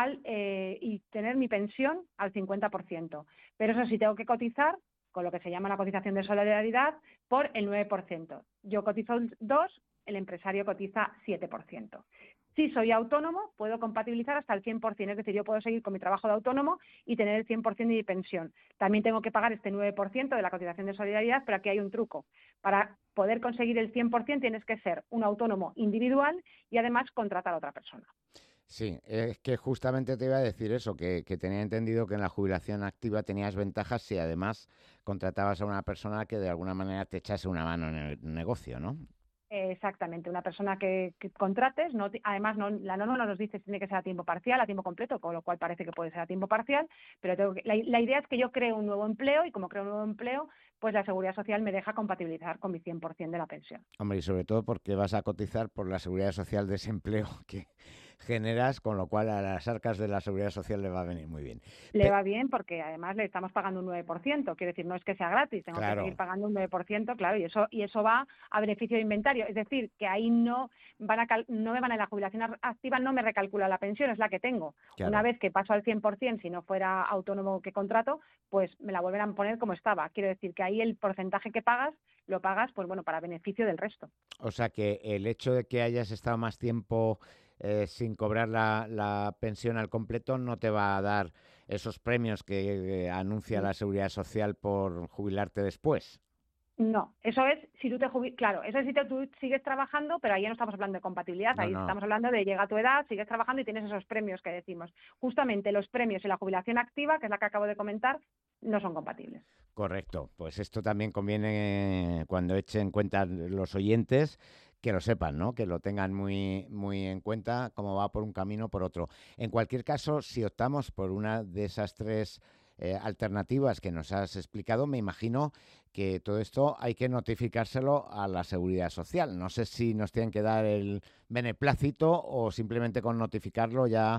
y tener mi pensión al 50%. Pero eso sí, tengo que cotizar con lo que se llama la cotización de solidaridad por el 9%. Yo cotizo 2%, el empresario cotiza 7%. Si soy autónomo, puedo compatibilizar hasta el 100%, es decir, yo puedo seguir con mi trabajo de autónomo y tener el 100% de mi pensión. También tengo que pagar este 9% de la cotización de solidaridad, pero aquí hay un truco. Para poder conseguir el 100% tienes que ser un autónomo individual y además contratar a otra persona. Sí, es que justamente te iba a decir eso, que tenía entendido que en la jubilación activa tenías ventajas si además contratabas a una persona que de alguna manera te echase una mano en el negocio, ¿no? Exactamente, una persona que contrates, además la norma no nos dice si tiene que ser a tiempo parcial, a tiempo completo, con lo cual parece que puede ser a tiempo parcial, pero la idea es que yo creo un nuevo empleo y como creo un nuevo empleo, pues la Seguridad Social me deja compatibilizar con mi 100% de la pensión. Hombre, y sobre todo porque vas a cotizar por la Seguridad Social de ese empleo que generas, con lo cual a las arcas de la Seguridad Social le va a venir muy bien. Le va bien porque además le estamos pagando un 9%, quiero decir, no es que sea gratis, tengo Claro. que seguir pagando un 9%, claro, y eso va a beneficio de inventario, es decir, que ahí no me van en la jubilación activa, no me recalcula la pensión, es la que tengo. Claro. Una vez que paso al 100%, si no fuera autónomo que contrato, pues me la volverán a poner como estaba. Quiero decir que ahí el porcentaje que pagas, lo pagas, pues bueno, para beneficio del resto. O sea que el hecho de que hayas estado más tiempo sin cobrar la pensión al completo no te va a dar esos premios que anuncia la Seguridad Social por jubilarte después. No, eso es si tú te jubilas, claro, eso es si tú sigues trabajando, pero ahí ya no estamos hablando de compatibilidad, ahí estamos hablando de llega a tu edad, sigues trabajando y tienes esos premios que decimos. Justamente los premios y la jubilación activa, que es la que acabo de comentar, no son compatibles. Correcto, pues esto también conviene cuando echen cuenta los oyentes que lo sepan, ¿no? Que lo tengan muy, muy en cuenta, cómo va por un camino o por otro. En cualquier caso, si optamos por una de esas tres alternativas que nos has explicado, me imagino que todo esto hay que notificárselo a la Seguridad Social. No sé si nos tienen que dar el beneplácito o simplemente con notificarlo ya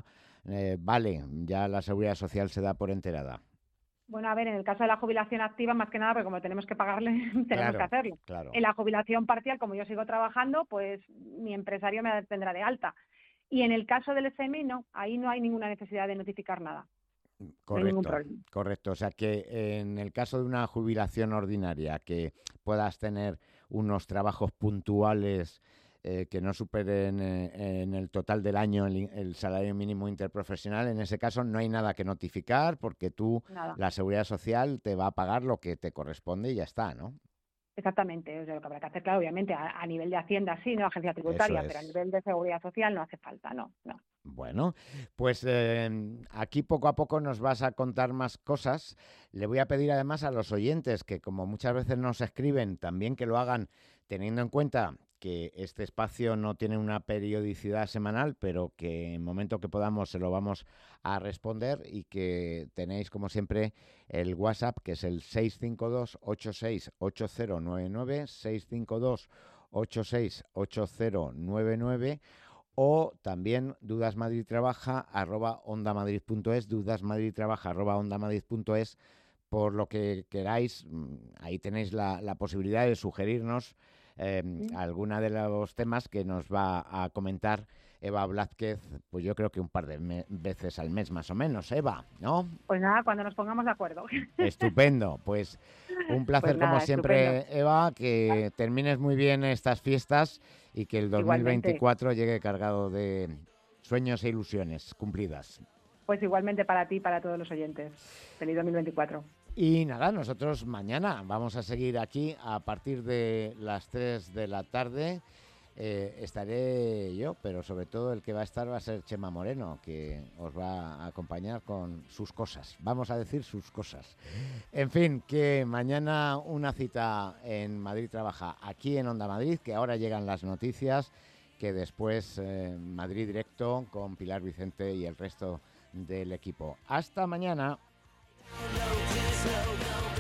ya la Seguridad Social se da por enterada. Bueno, a ver, en el caso de la jubilación activa, más que nada, porque como tenemos que pagarle, tenemos que hacerlo. Claro. En la jubilación parcial, como yo sigo trabajando, pues mi empresario me tendrá de alta. Y en el caso del SMI, no, ahí no hay ninguna necesidad de notificar nada. Correcto, no hay ningún problema. Correcto. O sea que en el caso de una jubilación ordinaria, que puedas tener unos trabajos puntuales que no superen en el total del año el salario mínimo interprofesional, en ese caso no hay nada que notificar porque la Seguridad Social te va a pagar lo que te corresponde y ya está, ¿no? Exactamente, o sea, lo que habrá que hacer, claro, obviamente, a nivel de Hacienda sí, no agencia tributaria, pero a nivel de Seguridad Social no hace falta, no. Bueno, pues aquí poco a poco nos vas a contar más cosas. Le voy a pedir además a los oyentes que, como muchas veces nos escriben, también que lo hagan teniendo en cuenta que este espacio no tiene una periodicidad semanal, pero que en el momento que podamos se lo vamos a responder y que tenéis, como siempre, el WhatsApp, que es el 652-868099, 652-868099, o también dudasmadridtrabaja@ondamadrid.es, dudasmadridtrabaja@ondamadrid.es, por lo que queráis, ahí tenéis la posibilidad de sugerirnos alguna de los temas que nos va a comentar Eva Blázquez, pues yo creo que un par de veces al mes más o menos, Eva, ¿no? Pues nada, cuando nos pongamos de acuerdo. Estupendo, pues un placer Pues nada, como siempre, estupendo. Eva, que termines muy bien estas fiestas y que el 2024 llegue cargado de sueños e ilusiones cumplidas. Pues igualmente para ti y para todos los oyentes. Feliz 2024. Y nada, nosotros mañana vamos a seguir aquí a partir de las 3 de la tarde. Estaré yo, pero sobre todo el que va a estar va a ser Chema Moreno, que os va a acompañar con sus cosas. Vamos a decir sus cosas. En fin, que mañana una cita en Madrid Trabaja, aquí en Onda Madrid, que ahora llegan las noticias, que después Madrid Directo con Pilar Vicente y el resto del equipo. Hasta mañana.